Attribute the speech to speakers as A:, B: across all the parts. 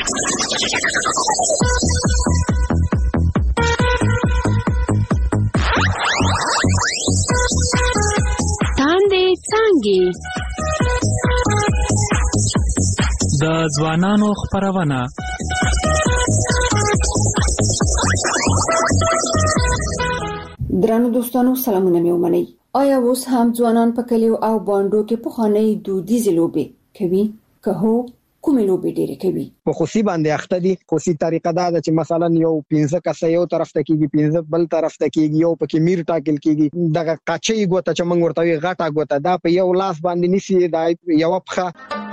A: تاندې څانګې
B: د ځوانانو خپرونه.
C: درنو دوستانو سلامونه مې ومنئ. آیا اوس هم ځوانان په کلیو او بانډو کې پخوانۍ دودیزې لوبې کوي؟ که هو، کومې لوبې ډېرې کوي؟
D: په خوسي باندې اخته دي. خوسي طریقه دا ده چې مثلا یو 15 کسه یو طرف ته کیږي، 15 بل طرف ته کیږي، یو پکې میر ټاکل کیږي. دغه قاچي ګوته چې موږ ورته وی غټه ګوته دا په یو لاس باندې نسی، دا یو پخه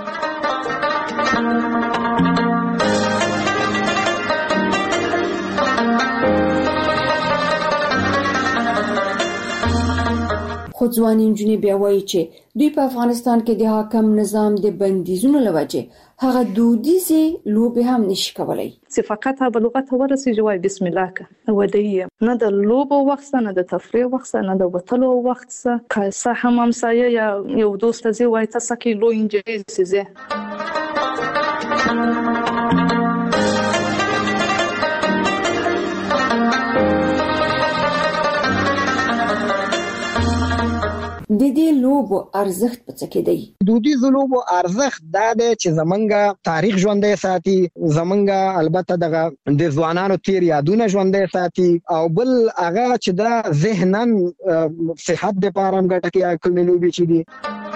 C: خو ځواني نجونې بیا وایي چې دوی په افغانستان کې د حاکم نظام د بندیزونو لوجه هغه دودیزې لوبې هم نشي کولای.
E: چې فقط به لغت ورسېږي وای بسم الله که ودی نه د لوبو وخت نه د تفریح وخت نه د وتلو وخت که صح هم سایه یا یو دوست زی وای تاسو کې لو انجاز سيزه
C: د دې لوبو ارزښت په څه کې دی؟
D: دودیزو لوبو ارزښت دا دی چې زمونږ تاریخ ژوندی ساتي، زمونږ البته دغه د ځوانانو تیر یادونه ژوندی ساتي، او بل هغه چې دا ذهنن صحت لپاره هم ګټه کوي. کومې لوبې چې دي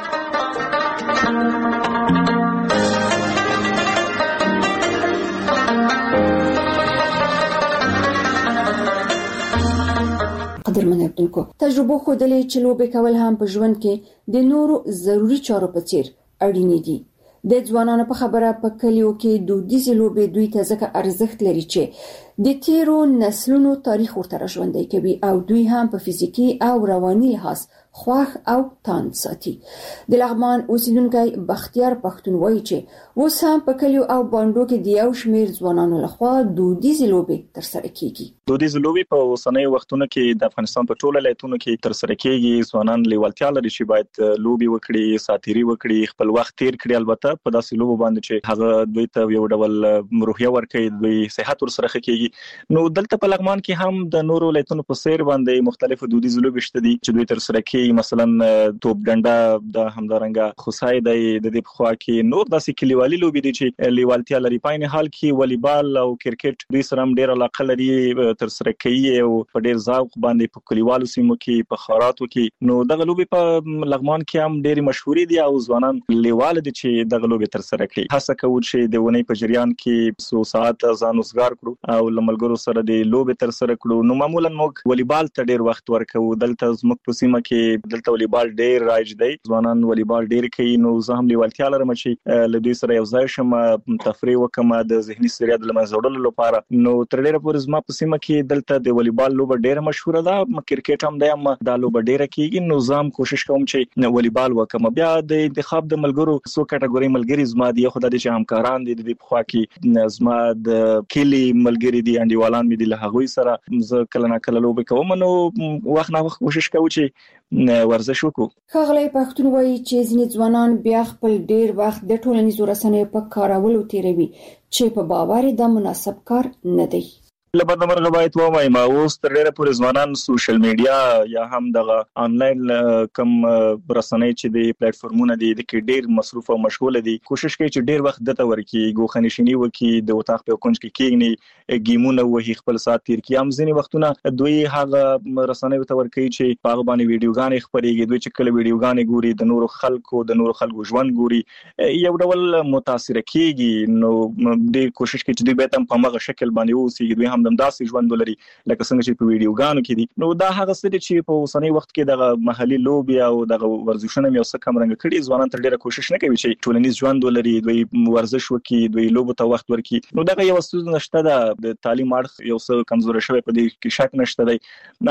C: قدرمن اردوونکو، تجربه ښودلې چې لوبې کول هم په ژوند کې د نورو ضروری چارو په څیر اړین دي. د ځوانانو په خبره په کلیو کې دودیزې لوبې دوی ته ځکه ارزښت لري چې د تیرو نسلونو تاریخ ورته ژوندی کوي او دوی هم په فزیکی او رواني لحاظ خوښ او تاند ساتي. د لغمان اوسیدونکو بختیار پښتون وایي چې اوس هم په کلیو او بانډو کې د یو شمېر ځوانانو لخوا دودیزې لوبې ترسره کیږي.
F: دودیزې لوبې په اوسنۍ وختونو کې د افغانستان په ټوله ولایتونو کې ترسره کیږي. ځوانان لیوالتیا لري چې باید لوبې وکړي، ساتيري وکړي، خپل وخت تیر کړي. البته په داسې لوبو باندې چې هغه دوی ته یو ډول روحیه ورکړي، دوی صحت ورسره کیږي. نو دلته په لغمان کې هم د نورو ولایتونو په سیر باندې مختلفو دودیزې لوبې شته دي چې دوی ترسره کوي. مثلا توپ ډنډه د همدارنګه خصای د دې په خوا کې نور داسې کلیوالي لوبې دي چې لیوالتیا لري. په عین حال کې والیبال او کرکټ دوی سره هم ډېر علاقه لري، ترسره کوي او په ډېر ذوق باندې په کلیوالو سیمو کې په خاراتو کې. نو دغه لوبې په لغمان کې هم ډېر مشهور دي او ځوانان لیوال دي چې دغه لوبې ترسره کوي. هڅه کوي چې د ونې په جریان کې 100 ساعت ځان وسګار کړو او لملګرو سره د لوبې ترسره کړو. نو معمولا موږ والیبال ته ډېر وخت ورکوو. دلته زموږ په سیمه کې دلته والیبال ډېر رایج دی، ځوانان والیبال ډېر کوي. نو زه هم لیوالتیا لرم چې له دوی سره یو ځای شم، تفریح وکم د ذهني ستړیا د لمنځه وړلو لپاره. نو تر ډېره پورې زما په سیمه کې دلته د والیبال لوبه ډېره مشهوره ده، کرکټ هم دی، هم دا لوبه ډېره کیږي. نو زه هم کوشش کوم چې والیبال وکم. بیا د انتخاب د ملګرو څو کټګوري ملګری زما دي، خو د دې چې همکاران دي د خوا کې زما د کلی ملګری دي، انډیوالان مې دي، له هغوی سره زه کله نه کله لوبې کوم. نو وخت نه وخت کوشش کوم چې ورزش وکړو.
C: ښاغلی پښتون وایي چې ځینې ځوانان بیا خپل ډېر وخت د ټولنیزو رسنیو په کارولو تیروي چې په باور دا مناسب کار نه دی.
F: لبد مرغه باید وایم اوس تر ډیره پورې ځوانان سوشل میډیا یا هم دغه آنلاین کم رسنۍ چې د پلیټ فارمونه دي د کې ډیر مصروف او مشغول دي. کوشش کوي چې ډیر وخت دته ورکی ګوخنشینی وکي، د وطاق په کونج کې کېږي، گیمونه وهي، خپل سات تیر کی. هم ځینې وختونه دوی هغه رسنۍ ته ورکی چې په هغه باندې ویډیوګانې خپرېږي. دوی چې کله ویډیوګانې ګوري د نورو خلکو ژوند ګوري، یو ډول متاثر کېږي. نو د کوشش کوي چې دوی به هم په هغه شکل باندې اوسي، دوی هم داسې ژوند ولري لکه څنګه چې په ویډیوګانو کې دي. نو دا هغه څه دي چې په اوسنۍ وخت کې دغه محلي لوبي او دغه ورزشونه مې اوسه کم رنګ کړي. ځوانان تر ډیره کوشش نه کوي چې ټولنیز ژوند ولري، دوی ورزش وکړي، دوی لوبو ته وخت ورکړي. نو دغه یو څه نشته ده، د تعلیم اړخ یو څه کمزوري شوی، په دې کې شک نشته دی.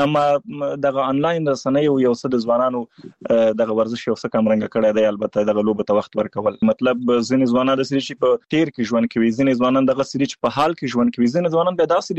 F: اما دغه آنلاین رسنۍ یو څه د ځوانانو دغه ورزش یو څه کم رنګ کړي دی. البته دغه لوبو ته وخت ورکول مطلب ځینې ځوانان د سړي چې په تیر کې ژوند کوي، ځینې ځوانان دغه سړي چې په حال کې ژوند کوي، ځینې ځوانان به داسې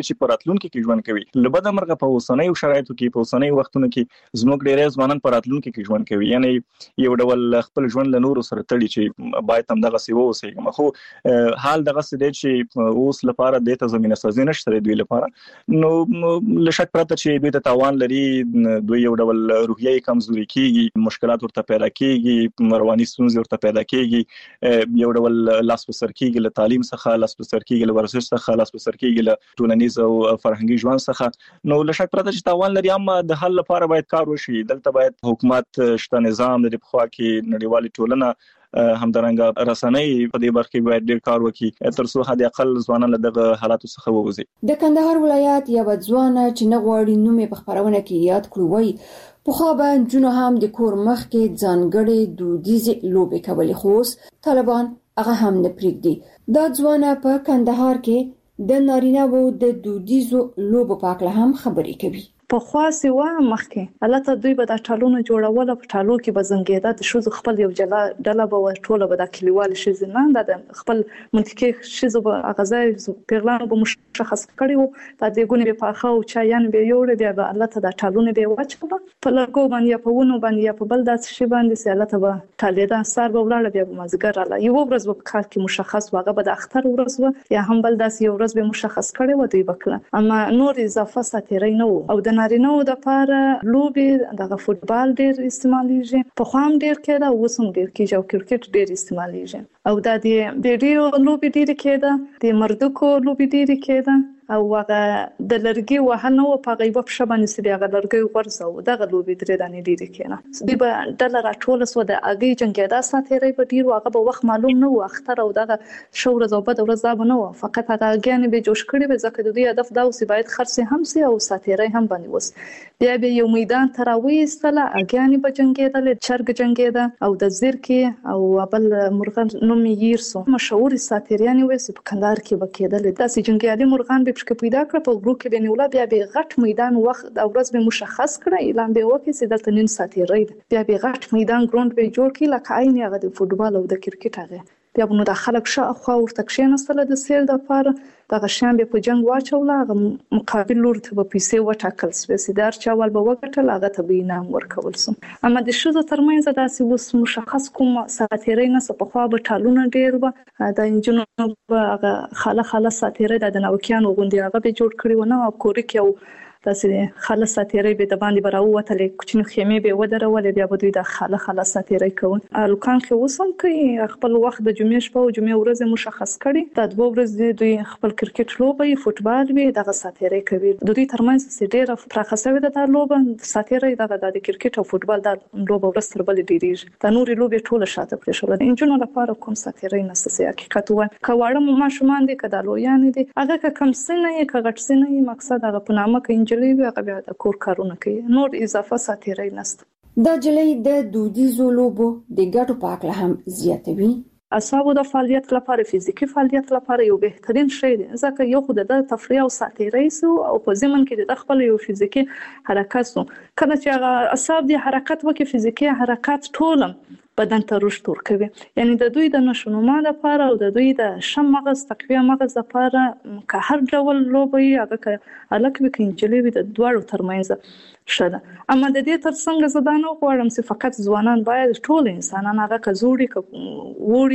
F: دي چې پراتلونکو کې ژوند کوي لبد مرغه په اوسنۍ شرایطو کې په اوسنۍ وختونو کې زموږ ډېر ځوانان پراتلونکو کې ژوند کوي یعنی یو ډول خپل ژوند له نورو سره تړي چې باید هم دغه سی ووسي خو حال دغه څه دی چې اوس لپاره د زمينه سازي نشته دوی لپاره نو لشک پرته چې دوی ته تاوان لري دوی یو ډول روحیه کمزوري کیږي مشکلات ورته پیدا کیږي رواني ستونزې ورته پیدا کیږي یو ډول لاس په سر کیږي له تعلیم څخه لاس په سر کیږي له ورزش څخه لاس په سر کیږي له ټولنیز او فرهنګي ژوند څخه نو لشک پرته چې تاوان لري اما د حل لپاره باید کار وشي دلته باید حکومت شته نظام د خوا کې نړیوالي ټولنه همدارنګه رسنۍ په دې برخه باید ډېر کار وکړي تر څو حد اقل ځوانان له دغه حالاتو څخه ووځي
C: د کندهار ولایت یو ځوان چې نه غواړي نوم په خبرونه کې یاد کړو وای په خو به جنو هم د کور مخ کې ځانګړي دودیزه لوبې کولې خو طالبان هغه هم نه پریږدي دا ځوان په کندهار کې د نارینه وو د دودیزو لوبو په اړه هم خبرې کوي
E: په خاصه و مخکې البته دوی به د ټالونو جوړول په ټالو کې بزنګیدا د شوز خپل یو جلا ډله به ټوله به د کلیوال شي نه د خپل منطقي شیزو به اغازای پیغلان به مشخص کړي وو د ګونې په اخو چایان به یوړ بیا به البته د ټالونو به وچو په لګو باندې په ونو باندې په بل داس شي باندې سالته به ټالیدا سر به ولاړ بیا به مزګر الله یو ورځ به کار کې مشخص واغه به د اختر ورځ یا هم بل داس یو ورځ به مشخص کړي و دوی وکړه اما نور اضافه ساتيري نه او د نارینه د پاره لوبي د فوتبال ډیر استعماليږي په خوام ډیر کېده او سم ډیر کېږي او کرکټ ډیر استعماليږي او د ډیرو لوبي ډیر کېده د مردکو لوبي ډیر کېده او هغه د لرګي وهنه او په غیبه په شبانه سي هغه لرګي ورسو دغه لوبي درې دانې ډیر کېنه دی به ډلر ټول سو د اگي جنګیدا ساتيري په ډیر هغه به وخت معلوم نه و اختر او دغه شور زوبد ورځ نه و فقط هغه اگيان به جوش کړي به ځکه د دوی هدف دا اوسې باید خرڅ هم سي او ساتيري هم باندې وس بیا به یو میدان تراوي استله اگيان به جنګیدل چرګ جنګیدا او د زیرکی او بل مرغان نوم یېرسو مشهور ساتيريان وې په کندهار کې وکیدل داسې جنګیالي مرغان به چې پیدا کړ په ګروپ کې بنولا بیا به غټ میدان وخت او ورځ به مشخص کړی اعلان به وکړي چې دلته نن ساتيري بیا به غټ میدان ګراوند به جوړ کړي لکه عین هغه د فوتبال او د کرکټ هغه بیا نو د خلک شاوخوا ورته کښیناستل د سیل د لپاره دغه شان به په جنگ واچول هغه مقابل لور ته په پیسې وټاکل سپیسیدار چاول به وګټل هغه ته به انعام ورکول سم اما د شوزو ترمنځ داسې وس مشخص کوم ساتيري نه په خوا به ټالونه ډیر و د انجنونو هغه خاله ساتيري د نوکیانو غوندي هغه به جوړ کړی و نه او کورک یو داسې خاله ساتيري به د باندې براوته کوچنی خیمه به ودرول بیا به دوی د خاله ساتيري کوي الکان کې وسم کوي خپل وخت د جمعې شپه او جمعې ورځ مشخص کړي د دوه ورځې دوی خپل کرکټ لوبي فوتبال وی دغه ساتيري کوي د دوی ترمنځ سډيره پراخسوي د لوبه ساتيري دغه د کرکټ او فوتبال د لوبه ورځ تر بل ډیریږي د نوري لوبي ټوله شاته پرې شول د انجنونو لپاره کوم ساتيري نسسي حقیقت وای کواړه ما شومان دي کدالو یعنی دي هغه کم سنه یې کغټ سنه یې مقصد هغه په نامه کې جلوی هغه بیا د کور کارونه کوي نور اضافه ساتيري نشته
C: د جلۍ د دودیزو لوبو د ګټو په اړه هم زیاتوي
E: اعصابو د فعالیت لپاره فزیکی فعالیت لپاره یو بهترین شی دی ځکه یو خو د تفریح او ساتيري سو او په ضمن کې د خپل یو فزیکی حرکت سو کله چې هغه اعصاب د حرکت وکي فزیکی حرکت ټولم بدن ته رشد ورکوي یعنی د دوی د نشونما لپاره او د دوی د شم مغز تقویه مغز لپاره که هر ډول لوبي هغه الک به کنجلي د دوړو ترمنځ شته اما د دې ترڅنګ زدانو غواړم چې فقط ځوانان باید ټول انسانان هغه کزوري ووري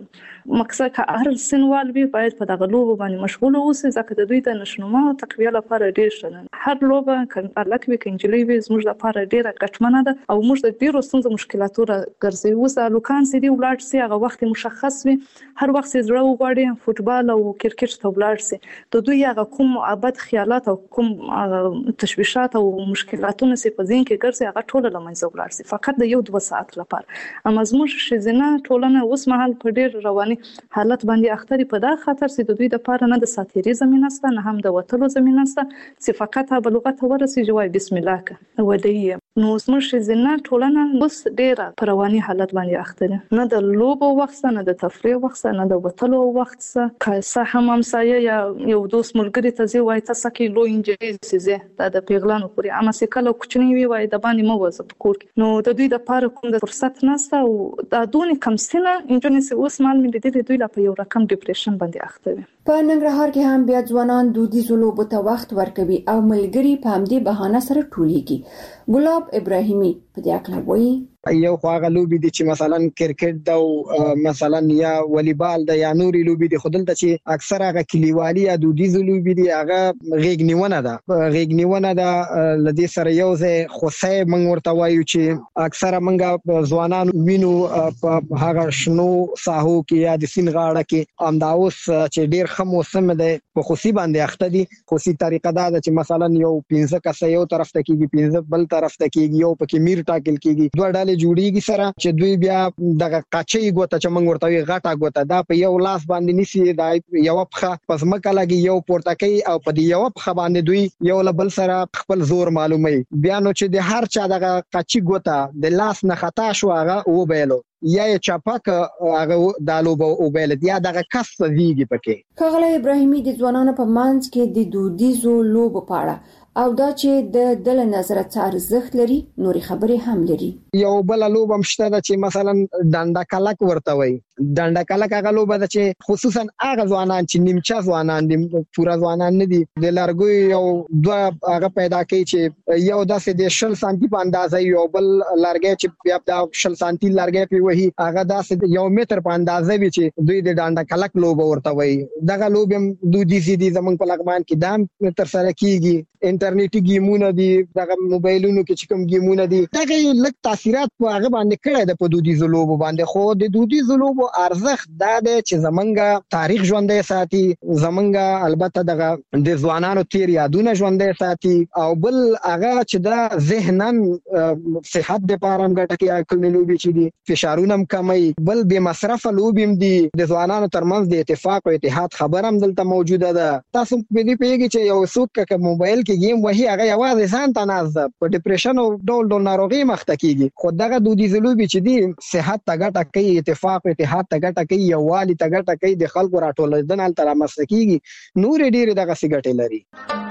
E: ک مقصد که هر سنوال به باید په دغه لوبو باندې مشغول اوسي ځکه د دوی د نشونما تقویه لپاره ډیر شته هر لوبه الک به کنجلي به زموږ لپاره ډیره ګټمنه ده او موږ د ډیرو ستونزو مشکلاتو ګرځي وسه لوکان سي دی ولار سي هغه وخت مشخص وي هر وخت زړه وغواړي فوتبال او کرکټ ته ولار سي د دوی هغه کوم ابد خیالات او کوم تشویشات او مشکلاتونه سي په ذهن کې ګرځي هغه ټول لمنځه ولار سي فقط د 1-2 ساعت لپاره اما زموږ شزنه ټولنه اوس مهال په ډیر رواني حالت باندې اختري په دا خطر سي د دوی د پاره نه د ساتيري زمينه ست نه هم د وټلو زمينه ست چې فقط په لغت ورسي جواب بسم الله ودی نو زموږ ښځینه ټولنه اوس ډېره په رواني حالت باندې اخته ده. نه د لوبو وخت سه، نه د تفریح وخت سه، نه د وتلو وخت سه. که څه هم همسایه یا یو دوست ملګري ته ځي وایي ته څه کوې، لوی نجلۍ چې ځې دا د پیغلانو پورې، اما چې کله کوچنۍ وي وایي د باندې مه وځه په کور کې. نو د دوی دپاره کوم د فرصت نشته او دا دونې کمسینه نجونې چې اوس مهال مې لیدلې دوی لا په یو رقم ډیپریشن باندې اخته وي.
C: په ننګرهار کې هم بیا ځوانان دودیزو لوبو ته وخت ورکوي او ملګري په همدې بهانه سره ټولیږي. ګلاب ابراهیمي په دې اړه وایي
D: یو خو هغه لوبي دي چې مثلا کرکټ او مثلا یا والیبال د یا نوري لوبي دي، خودلته چې اکثر هغه کلیوالي یا دودیزو لوبي دي هغه غېګنیونه ده لدې سره یو ځای خوسه منګ ورته وایو چې اکثر منګه ځوانان وینو په هغه شنو ساحو کې یا د سین غاړه کې امداوس چې ډیر ښه موسم دی په خوسي باندې اخته دي. خوسي طریقه دا ده چې مثلا یو 15 کس یو طرف ته کېږي، 15 بل طرف ته کېږي، یو پکې میر ټاکل کېږي، دوه ډلې جوړیږي سره چې دوی بیا دغه قاچي ګوته چې موږ ورته وی غټه ګوته دا په یو لاس باندې نسی دا یو پخه پس مکه لګي یو پورته کوي او په دې یو پخه باندې دوی یو لبل سره خپل زور معلومي. بیا نو چې د هر چا دغه قاچي ګوته د لاس نه خطا شو هغه او بیلو یا چاپک هغه دالو او بیل یا دغه کس دیږي پکې.
C: کغله ابراهیمي د ځوانانو په منځ کې د دودیزو لوبو په اړه او دا چې د دل نظر څار ارزښت لري نوري خبرې هم لري.
D: یو بل لوب هم شته چې مثلا ډنډا کلک ورته وي. ډنډا کلک هغه لوب ده چې خصوصا هغه ځوانان چې نیمچا ځوانان دي، پورا ځوانان نه دي، د لارګوي یو دوه هغه پیدا کوي چې یو داسې د 60 سانتي په اندازه یو بل لارګي چې بیا د 60 سانتي لارګي په وਹੀ هغه داسې یو متر په اندازه وي چې دوی د ډنډا کلک لوب ورته وي. دغه لوب هم دودیزي دي زمونږ په لغمان کې دام تر سره کیږي. انټرنیټي گیمونه دي، دغه موبایلونو کې چې کوم گیمونه دي دغه لک تاثیرات په هغه باندې کړی د په دودیزو لوبو باندې. خو د دودیزو لوبو ارزښت دا دی چې زمونږ تاریخ ژوندۍ ساتي، زمونږ البته دغه د ځوانانو تیر یادونه ژوندۍ ساتي او بل هغه چې دا ذهنن صحت لپاره هم ګټه کوي. کله لوبي چې دي فشارونه هم کموي، بل بے مصرفه لوبي هم دي، د ځوانانو ترمنځ د اتفاق او اتحاد خبر هم دلته موجوده ده. تاسو په دې پیږي چې یو څوک که موبایل کې گیم وهي هغه یوازې ځان ته ناز په ډیپریشن او ډول ناروغي مخته کیږي. خو دغه دودیزه لوبي چې دي صحت ته ګټه کوي، اتفاق او اتحاد ته ګټه کوي، یووالي ته ګټه کوي، د خلکو راټولېدل تر رامنځته کیږي، نور ډېر دغه څه ګټې لري.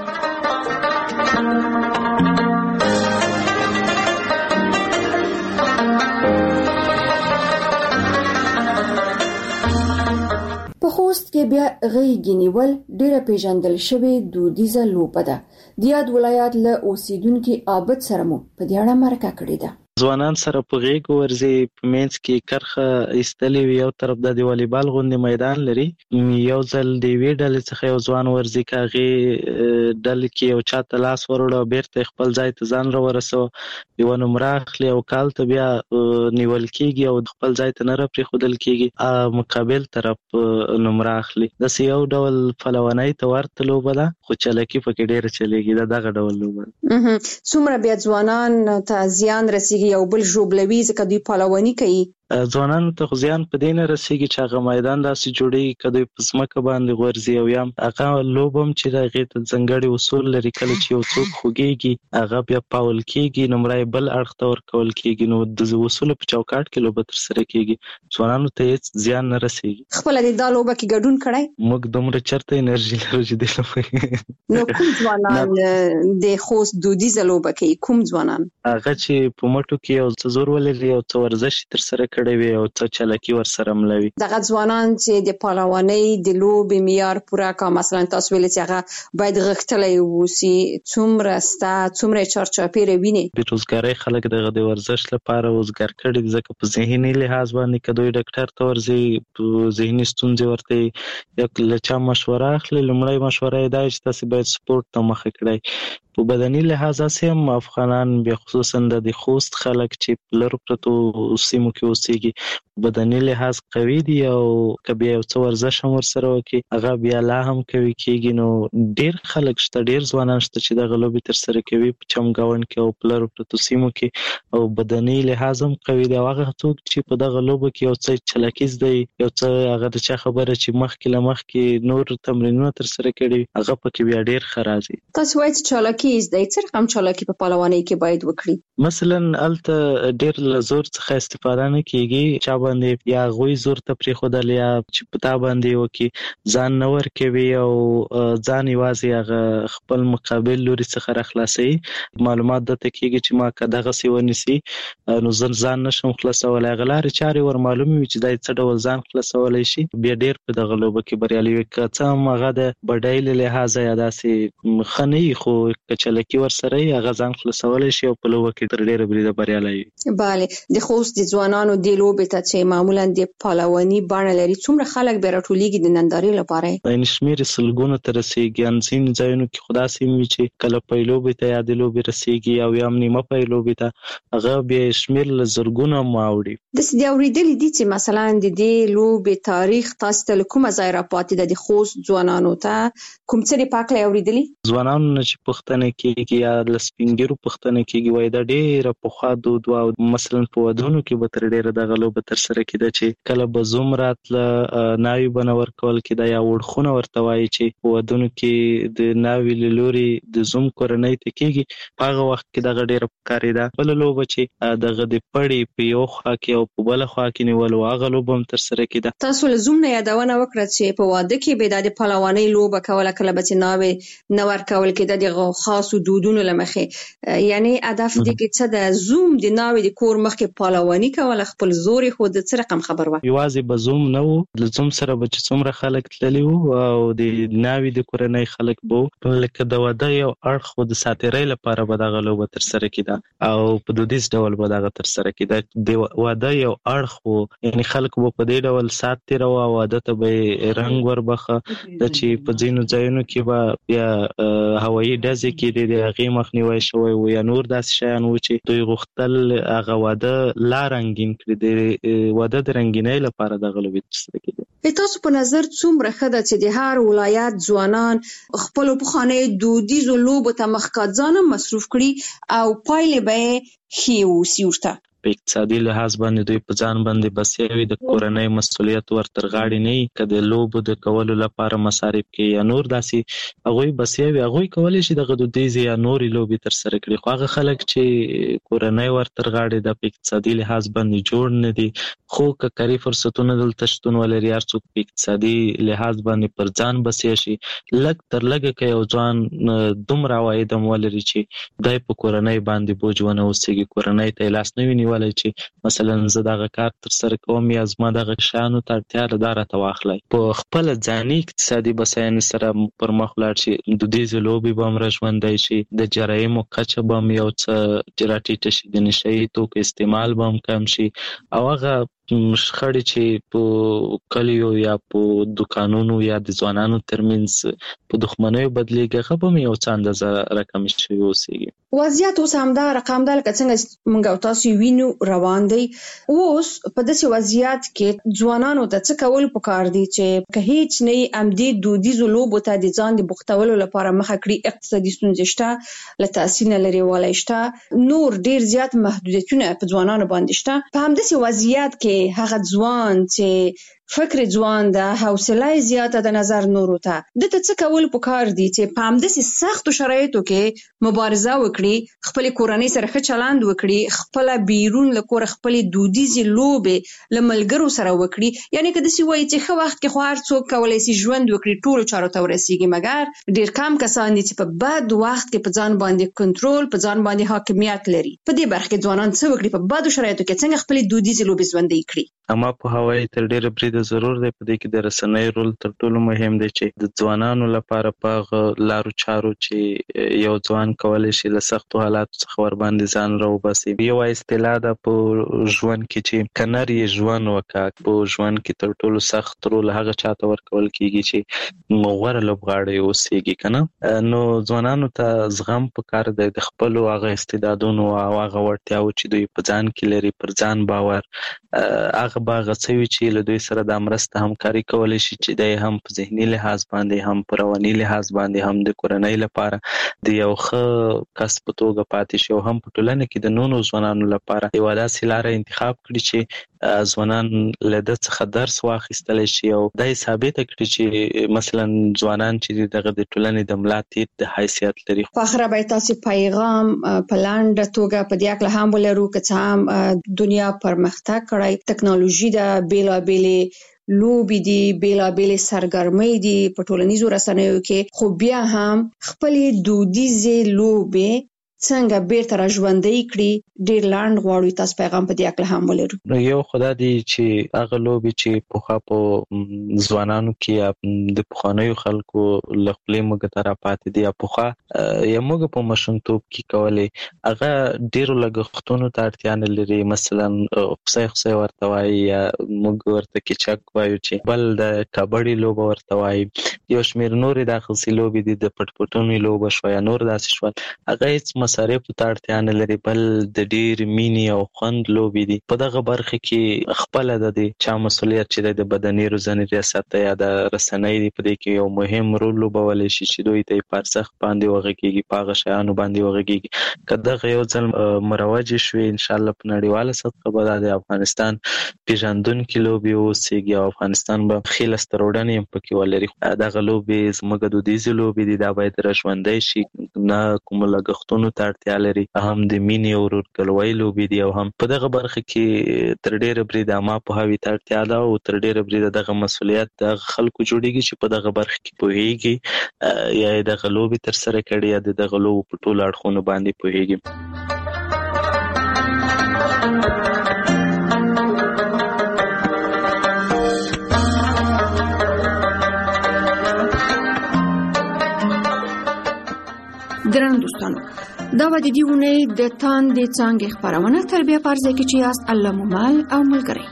C: په خوست کې بیا غېږ نیول ډېره پیژندل شوې دودیزه لوبه ده. د یاد ولایت له اوسیدونکو عابد سره مو په دې اړه مرکه کړې ده.
A: ځوانان سره په غېږ ورځي، په منځ کې کرخه ایستلې وي، یو طرف د والیبال غوندې میدان لري، یو ځل د یوې ډلې څخه یو ځوان ورځي که هغې ډلې کې یو چا ته لاس وروړه او بیرته خپل ځای ته ځان راورسوه، یوه نمره اخلي او کال ته بیا نیول کېږي او خپل ځای ته نه راپرېښودل کېږي، مقابل طرف نمره اخلي. داسې یو ډول پلونۍ ته ورته لوبه ده خو چلکي پکې ډېره چلېږي. دا دغه ډول لوبه ده.
G: څومره بیا ځوانان ته زیان رسېږي یو بل ژوبلوي ځکه دوی پلواني کوي؟
A: ځوانانو ته خو زیان په دې نه رسېږي چې هغه میدان داسې جوړېږي که دوی په ځمکه باندې غورځي او یا هغه لوبه هم چې د هغې ته ځانګړي اصول لري. کله چې یو څوک خوږېږي هغه بیا پاول کېږي، نمره یې بل اړخ ته ورکول کېږي. نو د اصولو په چوکاټ کې لوبه ترسره کېږي، ځوانانو ته هېڅ زیان نه رسېږي.
G: خپله د دا لوبه کې ګډون کړی؟
A: موږ دومره چېرته انرژي لرو چې دې لوبه.
G: نو کوم ځوانان د خوست دودیزه لوبه کوي؟ کوم ځوانان؟
A: هغه چې په مټو کې یو څه زور ولري، یو څه ورزش ترسره کړی وي او څه چلکي ورسره ملوي.
G: دغه ځوانان چې د پهلوانۍ د لوبې معیار پوره کړي، مثلا تاسو ویل چې هغه باید غښتلی واوسي، څومره سته، څومره چارچاپېره ویني؟ بېروزګارۍ خلک دغه د ورزش لپاره وزګار کړي دي، ځکه په ذهني لحاظ باندې که دوی ډاکټر ته ورځي، په ذهني ستونزې ورته یا له چا مشوره اخلي، لومړی مشوره یې دا چې تاسې باید سپورټ ته مخه کړئ. په بدني لحاظ هسې هم افغانان بیا خصوصا د خوست خلک چې په لرو پرتو سیمو کې اوسېږي بدني لحاظ قوي دي او که بیا یو څه ورزش هم ورسره وکړي هغه بیا لا هم قوي کېږي. نو ډېر خلک شته، ډېر ځوانان شته چې دغه لوبې ترسره کوي په چمګاونډ کې او په لرو پرتو سیمو کې او بدني لحاظ هم قوي دي. او هغه څوک چې په دغه لوبه کې یو څه چلاکي زده وي، یو څه هغه د چا خبره چې مخکې له مخکې نور تمرینونه ترسره کړي، هغه پکې بیا ډېر ښه راځي. تاسو وایئ چې چلاکي چالاکي زده څه رقم چالاکي په پهلوانۍ کې باید وکړي؟
A: مثلا الته ډیر له زور څخه استفاده نه کیږي، چا باندې یا غوي زور ته پری خودل یا چې پتا باندې وکي ځان نور کوي او ځان یوازې هغه خپل مقابل لوري څخه راخلاصي. معلومات د تکیږي چې ما کداغه سی ونیسي نو ځان نشم خلاصولای، غلار چاري ور معلومي چې دای څه ډول ځان خلاصولای شي. بیا ډیر په دغه لوبه کې بریالي وکړه مغه د بډایل لحاظ یا داسې خنۍ خو کچلکی ور سره هغه ځان خلاصولای شي او په لوبه کې تر ډیره بریده بریالي.
G: bale د خوست د ځوانانو د لوبې ته چې معمولا د پهلواني بڼه لري څومره خلک به راټولېږي د نندارې لپاره؟
A: د شمیر سلګونو تر رسیدي انځین ځایونو کې خدا سیمه چې کله په لوبې ته یا د لوبې رسیدي او یا نیمه په لوبې ته هغه به شمیر لزرګونو ماوړي.
G: د سې اوریدل دي چې مثلا د دې لوبې تاریخ تاسو ته کومه ځای را پاتې د خوست ځوانانو ته کوم څه پاکله اوریدلی؟
A: ځوانانو نه چې پښتنه کېږي یا لسپینګرو پښتنه کېږي وای دا ډېر په خوا دود او مثلا په ودونو کې به تر ډیره د غلوب تر سره کېده چې کله به زوم راتله ناوی بنور کول کېده یا وړخونه ورته وایي چې په ودونو کې د ناوی لوري د زوم کورنۍ ته کېږي. په هغه وخت کې دغه ډیره پکارېده. بل لوبه چې دغه د پړې په یو خوا کې او په بل خوا کې نیول هغه لوبه هم تر سره کېده.
G: تاسو له زوم نه یادونه وکړه چې په واده کې به د پهلوانۍ لوبه کوله کله به چې ناوی نور کول کېده د خاصو دودونو لمخې، یعنی هدف دې کې څه د زوم د ناوی د کور مخکې پهلواني کوله خپل زور خو د څه رقم خبر و؟
A: یوازې به زوم نه وو، د زوم سره به چې څومره خلک تللی وو او د ناوی د کورنۍ خلک به لکه د واده یو اړخ خو د ساتیرۍ لپاره به دغه لوبه تر سره کېده او په دودیز ډول به دغه تر سره کېده. د واده یو اړخ وو، یعنی خلک به په دې ډول سات تیرو او واده ته به رنگ وربخه د چې په ځینو ځایونو کې به بیا هوایي ډزې کې د هغې مخنیوی شوی و یا نور داسې شیان و چې دوی غوښتل هغه واده لا رنګین کړي، د واده د رنګینۍ لپاره دغه لوبې ترسره کېدې.
G: تاسو په نظر څومره ښه ده چې د هر ولایت ځوانان خپلو پخوانیو دودیزو لوبو ته مخکې ځان مصروف کړي او پایلې به یې ښې واوسي ورته؟
A: په اقتصادي لحاظ باندې دوی په ځان باندې بسیا وي، د کورنۍ مسؤلیت ورتر غاړې نه وي، که د لوبو د کولو لپاره مصارف کې یا نور داسې هغوی بسیا وي هغوی کولی شي دغه دودیزې یا نورې لوبې تر سره کړي. خو هغه خلک چې کورنۍ ورتر غاړې د په اقتصادي لحاظ باندې جوړ نه دي خو که کاري فرصتونه دلته شتون ولري هر څوک په اقتصادي لحاظ باندې پر ځان بسیا شي لږ تر لږه که یو ځوان دومره عواید هم ولري چې دی په کورنۍ باندې بوج ونه اوسېږي، کورنۍ ته یې لاس نه وي نیولی چې مثلا زه دغه کار تر سره کوم یا زما دغه شیانو ته اړتیا ده دا راته واخلئ. په خپله ځاني اقتصادي بسیاینې سره پر مخ ولاړ شي، دودیزې لوبې به هم راژوندی شي، د جرایمو کچه به هم یو څه راټیټه شي، د نشه یي توکو استعمال به هم کم شي او هغه شخړې چې په کلیو یا په دکانونو یا د ځوانانو ترمنځ په دښمنیو بدلیږي هغه به یو څه اندازه راکمې شوي اوسېږي.
G: وضعیت اوس همدا رقم ده لکه څنګه موږ او تاسو وینو روان دی. اوس په داسې وضعیت کې ځوانانو ته څه کول پکار دي چې که هیڅ نه همدې دودیزو لوبو ته د ځان د بوختولو لپاره مخه کړي؟ اقتصادي ستونزې شته، له تحصیل نه لرې والی شته، نور ډیر زیات محدودیتونه په ځوانانو باندې شته. په همداسې وضعیت کې هغه ځوان چې فکر ځوان ده، حوصله زیاته د نظر نورو ته، دته څه کول پکار دي چې په همداسې سختو شرایطو کې مبارزه وکړي، خپل کورنۍ سره ښه چلند وکړي، خپل بیرون له کوره خپل دودیزې لوبې له ملګرو سره وکړي. یعنی که داسې وایي چې ښه وخت کې خو هر څوک کولی شي ژوند وکړي، ټولو چارو ته ورسیږي، مګر ډیر کم کسان دي چې په بد وخت کې په ځان باندې کنټرول، په ځان باندې حاکمیت لري. په دې برخه کې ځوانان څه وکړي په بدو شرایطو کې څنګه خپل دودیزې لوبې ژوندۍ کړي؟
A: اما په هوایي تر ډیره بریده ضرور دی. په دې کې د رسنۍ رول تر ټولو مهم دی چې د ځوانانو لپاره په لارو چارو چې یو ځوان کولی شي له سختو حالاتو څخه ورباندې ځان راوباسي. یوه اصطلاح ده په ژوند کې چې که نر یې ژوند وکړه، په ژوند کې تر ټولو سخت رول هغه چاته ورکول کېږي چې غوره لوبغاړی اوسېږي که نه. نو ځوانانو ته زغم پکار دی د خپلو هغه استعدادونو او هغه وړتیاو چې دوی په ځان کې لري، پر ځان باور، هغه به هغه څه وي چې له دوی سره دا مرسته همکاري کولی شي چې دی هم په ذهني لحاظ باندې هم په رواني لحاظ باندې هم د کورنۍ لپاره د یو ښه کس په توګه پاتې شي او هم په ټولنه کې د نورو ځوانانو لپاره یوه داسې لاره انتخاب کړي چې ځوانان له د څخه درس واخیستل شي او د ثابت کړي چې مثلا ځوانان چې دغه د ټولنې د ملا تیر د حیثیت لري.
G: په اخر به تاسو پیغام په لاندې توګه په دې اړه هم ولرو چې هم دنیا پرمختګ کړی، ټکنالوژي د بیلابېلې لوبي دي، بیلابېلې سرګرمۍ دي په ټولنیزو رسنیو کې، خو بیا هم خپلې دودیزې لوبي څنګه بیرته را ژوندۍ کړي. ډېر لاند غواړو تاسو پیغام په دې اړه هم ولرو.
A: نو یو خدای دی چې هغه لوبي چې پوخا په ځوانانو کې د پخوانیو خلکو له خپلې موږ ته را پاتې دي، پوخا یا موږ په ماشومتوب کې کولې هغه ډېرو لګښتونو ته اړتیا نه لري. مثلا خصای ورته وایي یا موږ ورته کچک وایو چې بل د کبډي لوبه ورته وایي، یو شمېر نورې داخلي لوبې دي، د پټ لوبه شو یا نور داسې شول، هغه هیڅ مصارف ته اړتیا نه لري، بل د ډېر مینې او خوند لوبې دي. په دغه برخه کې خپل د چا مسؤلیت چې د بدني روزنې ریاست یا د رسنۍ په دې کې یو مهم رول لوبولی شي چې دوی ته په ارزښت باندې وغږیږي، په هغه شیانو باندې وغږیږي. که دغه یو ځل مروج شوي ان شاء الله په نړیواله سطحه به د افغانستان پیژندونکي لوبې اوسېږي او افغانستان به ښې لاسته راوړنې هم پکې ولري. دغه لوبې زموږ دودیزې لوبې دي، دا باید را ژوندۍ شي، نه کوم لګښتونو ته اړتیا لري، هم د مینې او ورورګلوۍ لوبې دي او هم په دغه برخه کې تر ډېره بریده عامه پوهاوي ته اړتیا ده او تر ډېره بریده دغه مسؤلیت د خلکو جوړیږي چې په دغه برخه کې پوهیږي یا دغه لوبې تر سره کړي یا دغه لوبو په ټولو اړخونو باندې پوهیږي.
C: درنو دوستانو، دا و د دې اونۍ د تاندې څانګې خپرونه تربیه په ارزه کې چې یاست الله مومل او ملګری.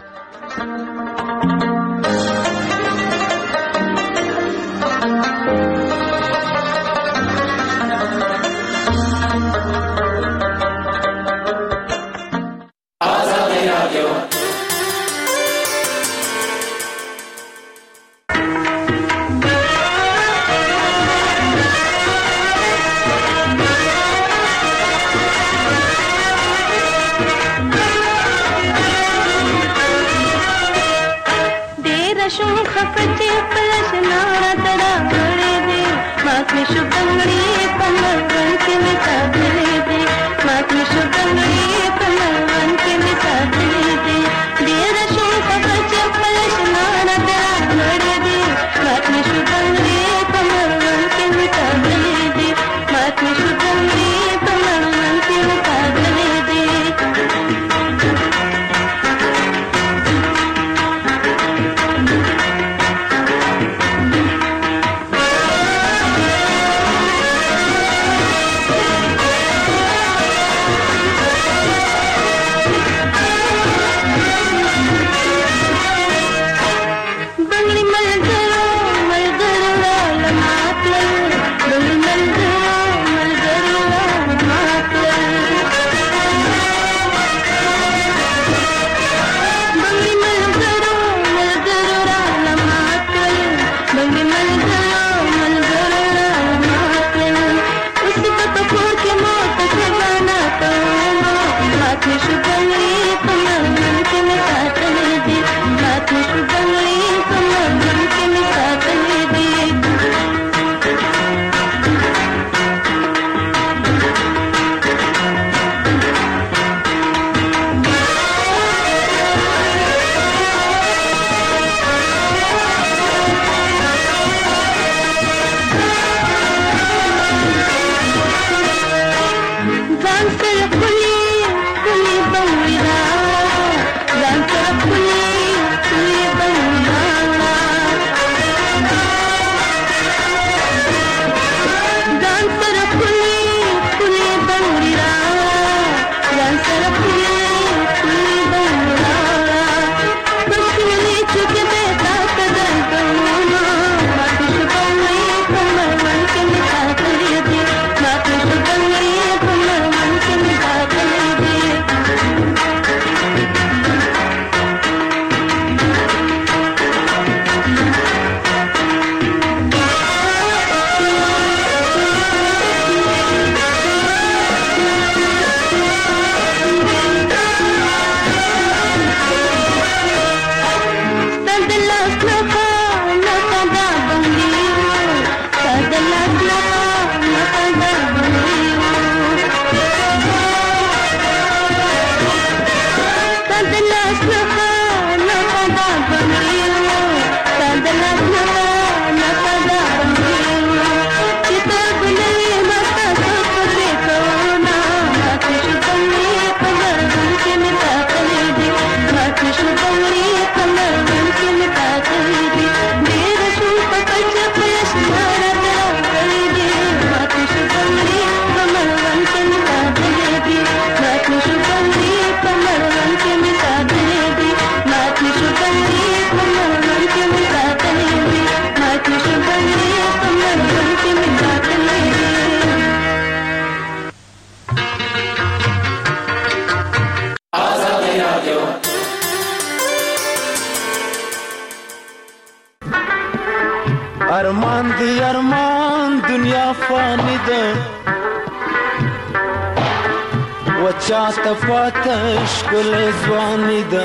H: ارمان دی ارمان دنیا فانی ده وچا تفاتش کل زوانی ده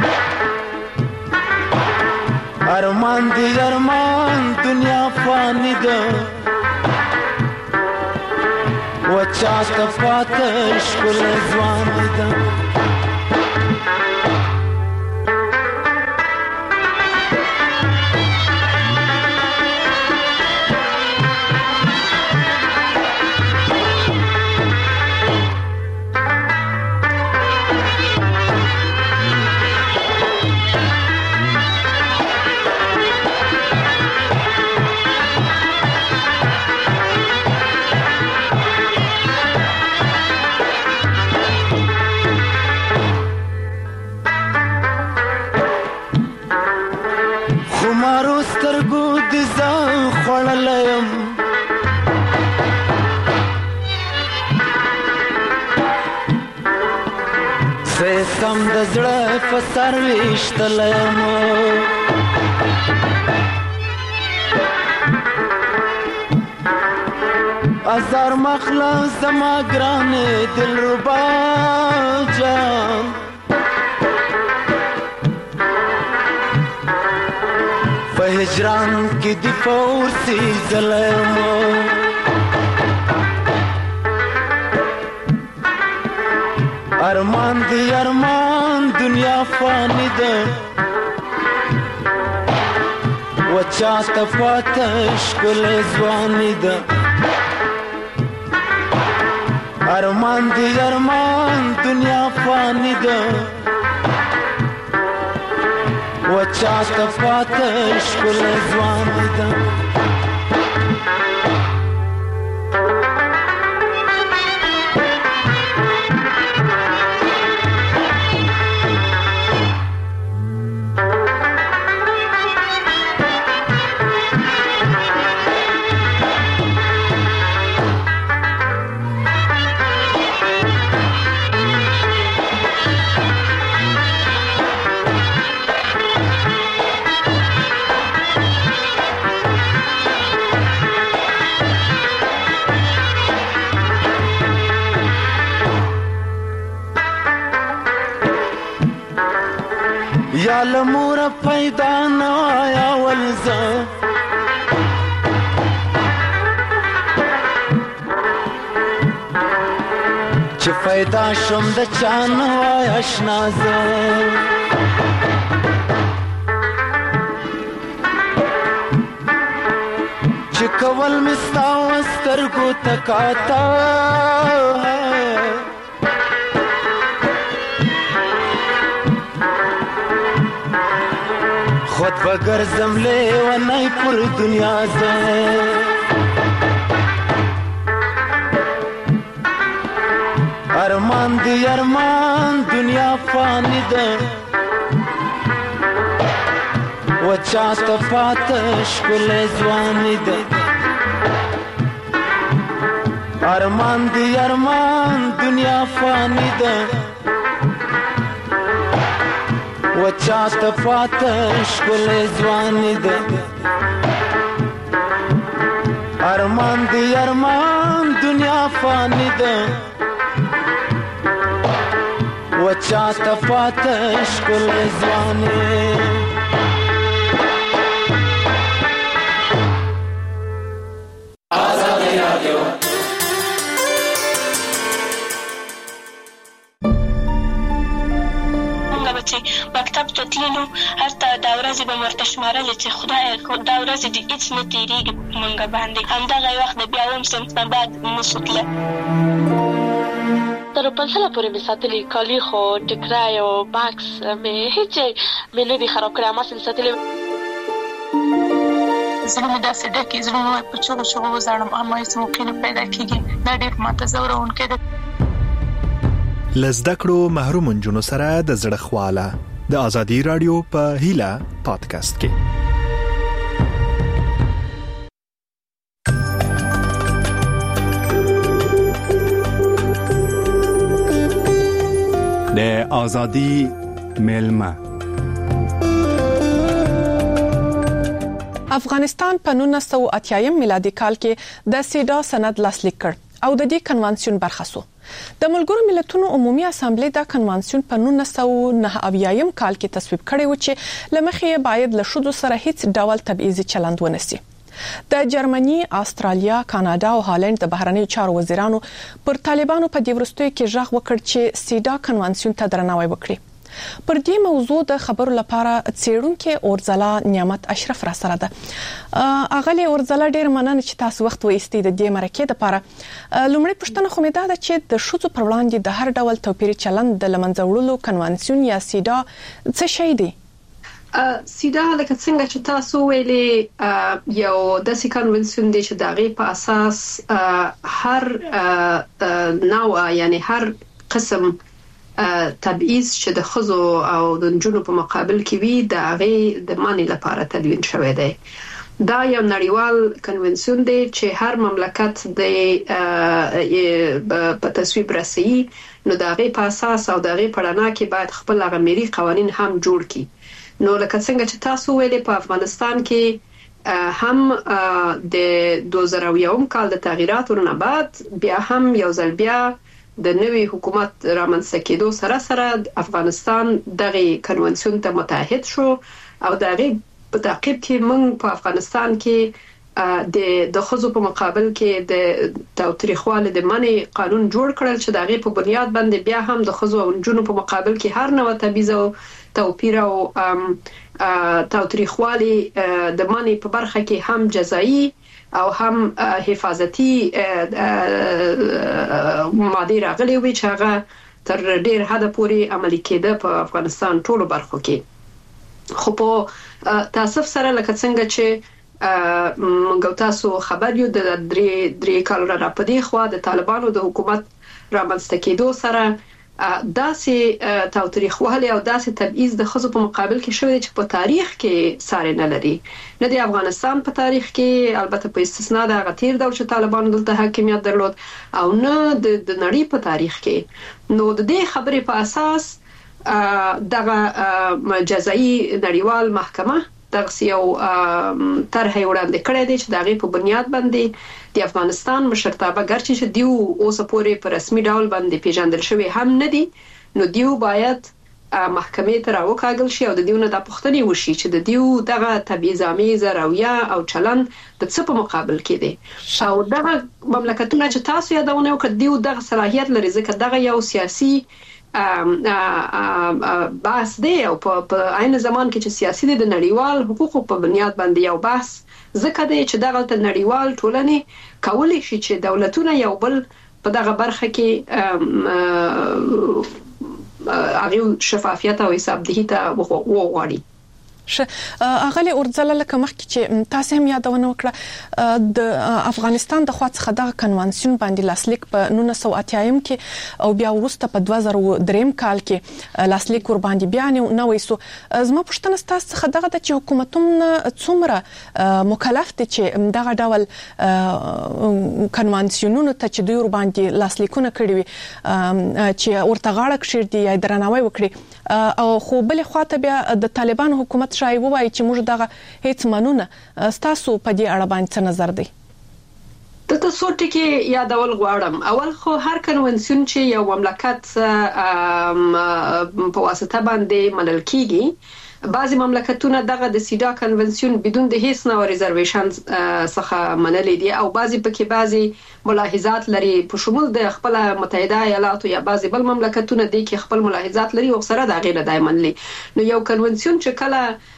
H: ارمان دی ارمان دنیا فانی ده وچا تفاتش کل زوانی ده خمارو سترګو د ځان خوړلم سم د زړه په سر ویشتلم ازار مخلا زما ګران دلربا جان په هجران کې د فورسي ظلم ارمان دی ارمان دنیا فانی ده وچا تفاتش کل زوانی ده ارمان دی ارمان دنیا فانی ده وچا تفاتش کل زوانی ده یا لمور پیدا نوایا ولزا چه پیدا شم د چان نوایا شنازا چه کول مستاو سترگو تکاتا خود بگرزم لیوانی پر دنیا زه ارمان دی ارمان دنیا فانی ده وچا تفاتش کل زوانی ده ارمان دی ارمان دنیا فانی ده وچا تفاتش کل زوانی ده ارمان دی ارمان دنیا فانی ده وچا تفاتش کل زوانی آزادی رادیو
I: مکتب ته تللو هلته دا ورځې به مې ورته شمارلې چې خدایه دا ورځې دې هېڅ نه تېرېږي په مونږ باندې همدغه یې وخت د بیا اووم صنف نه بعد نسو تله تر پنځله پورې مې ساتلي کالي خو ټکری او بکس مې هېڅ مې نه دي خراب کړی هماسې مې ساتلي زړه مې داسې ډکې زړه مې په چغو چغو وزاړم اما هېڅ موقع نه پیدا کېږي دا ډېر ماته ځوروونکی ده
J: له زده کړو محروم نجونو سره د زړه خواله د ازادي رادیو په هیله پادکاسټ کې
K: د ازادي ملما افغانستان په 1980 میلادي کال کې د سیدا سند لاسلیک کړ او د دې کنوانسیون برخه شو. د ملګرو ملتونو عمومي اسامبلې دا کنوانسیون په 1989 کال کې تصویب کړی و چې لمخې باید له شذو سره هیڅ ډول تبعیضي چلند ونسی. د جرمني، استرالیا، کاناډا او هالند د بهرنیو چارو وزیرانو پر طالبانو په دې وروستیو کې ژغ وکړ چې سیدا کنوانسیون ته درناوی وکړي. پر دې موضوع د خبرو لپاره څېړونکي اورځلا نعمت اشرف را سره ده. اغلی اورځلا ډېر مننه چې تاسو وخت وایستئ د دې مرکې لپاره. لومړی پوښتنه خو مې دا ده چې د شذو پر وړاندې د هر ډول توپیري چلند د لمنځه وړلو کنوانسیون یا سیدا څه شی دی؟
L: سیدا لکه څنګه چې تاسو ویلي یو داسې کنوانسیون دی چې د هغې په اساس هر نوع یعنی هر قسم تبعیض چې د خزو او د نجونو په مقابل کې وي د هغې د منع لپاره تدوین شوی دی. دا یو نړیوال کنوانسیون دی چې هر مملکت د په تصویب رسي نو د هغې په اساس او د هغې په رڼا کې باید خپل هغه ملي قوانین هم جوړ کړي. نو لکه څنګه چې تاسو ویلي په افغانستان کې هم د 2001 کال د تغییراتو نه بعد بیا هم یو ځل بیا د نوي حکومت رامنځته کېدو سره افغانستان دغه کنوانسیون ته متحد شو او دغه په تعقیب کې موږ په افغانستان کې د خزو په مقابل کې د تاوتریخوالي د منع قانون جوړ کړل چې دغه په بنیاد باندې بیا هم د خزو او نجونو په مقابل کې هر نوع تبعیض او توپیر او تاوتریخوالي د منع په برخه کې هم جزایی او هم حفاظتي ماده راغلي وي چې هغه تر ډیر حد پورې عملي کېده په افغانستان ټولو برخو کې. خو په تاسف سره لکه څنګه چې موږ تاسو خبر یو د درې کالو را پدې خو د طالبانو د حکومت رامنځته کېدو سره داسې تاوتریخوالي او داسې تبعیض د خزو په مقابل کې شوی چې په تاریخ کې ساری نه لري. نه د افغانستان په تاریخ کې، البته په استثناء د هغه تیر دور چې طالبانو دلته حاکمیت درلود، او نه د نړۍ په تاریخ کې. نو د دې خبرې په اساس دغه جزایی نړیوال محکمه دغه یو طرح وړاندې کړی دی چې دغه په بنیاد باندې د افغانستان مشرتابه ګرچې چې دیو اوس پورې په رسمي ډول باندې پیژندل شوی هم نه دي، نو دیو باید محکمې ته راوکاږل شي او د دیو نه د پوښتنې وشي چې د دیو دغه تبعیض‌آمیزه رویه او چلند د څه په مقابل کې دی. او دغه مملکتونه چې تاسو یادونه وکړه دیو دغه صلاحیت لري ځکه دغه یو سیاسي بحث دی او په عین زمان کې چې سیاسي دی د نړیوال حقوقو په بنیاد باندې یو بحث ځکه دی چې دغه نړیوال ټولنې کولی شي چې دولتونه یو بل په دغه برخه کې هغه شفافیت او حسابدهي ته وغواړي.
K: اغلی اورځلا لکه مخکې چې تاسو هم یادونه وکړه د افغانستان د خوا څخه د کنوانسیون باندې لاسلیک په 1980 کې او بیا وروسته په 2003 کال کې لاسلیک ور باندې بیان نه وېسو. زما پوښتنه تاسو څخه دغه د چې حکومتونه څومره مکلف دي چې دغه ډول کنوانسیونونو ته چې دوی ور باندې لاسلیکونه کړی وي چې ورته غاړه کښېږدي یا درناوی وکړي، او خو بل خواته بیا د طالبان حکومت شای وایي چې موږ دغه هیڅ منونه. تاسو په دې اړه باندې څه نظر دی؟
L: د تاسو ټکی یادول غواړم. اول خو هر کنوانسیون چې یو مملکت په واسطه باندې منل کیږي، بعضی مملکتونه دغه د سیدا کنوانسیون بدون د هیڅ نوع ریزرویشن څخه منلي دي او بعضی پکې بعضی ملاحظات لري، په شمول د خپل متحده ایالاتو یا بعضی بل مملکتونه دي کې خپل ملاحظات لري او سره د غیر دای منلي. نو یو کنوانسیون چې کله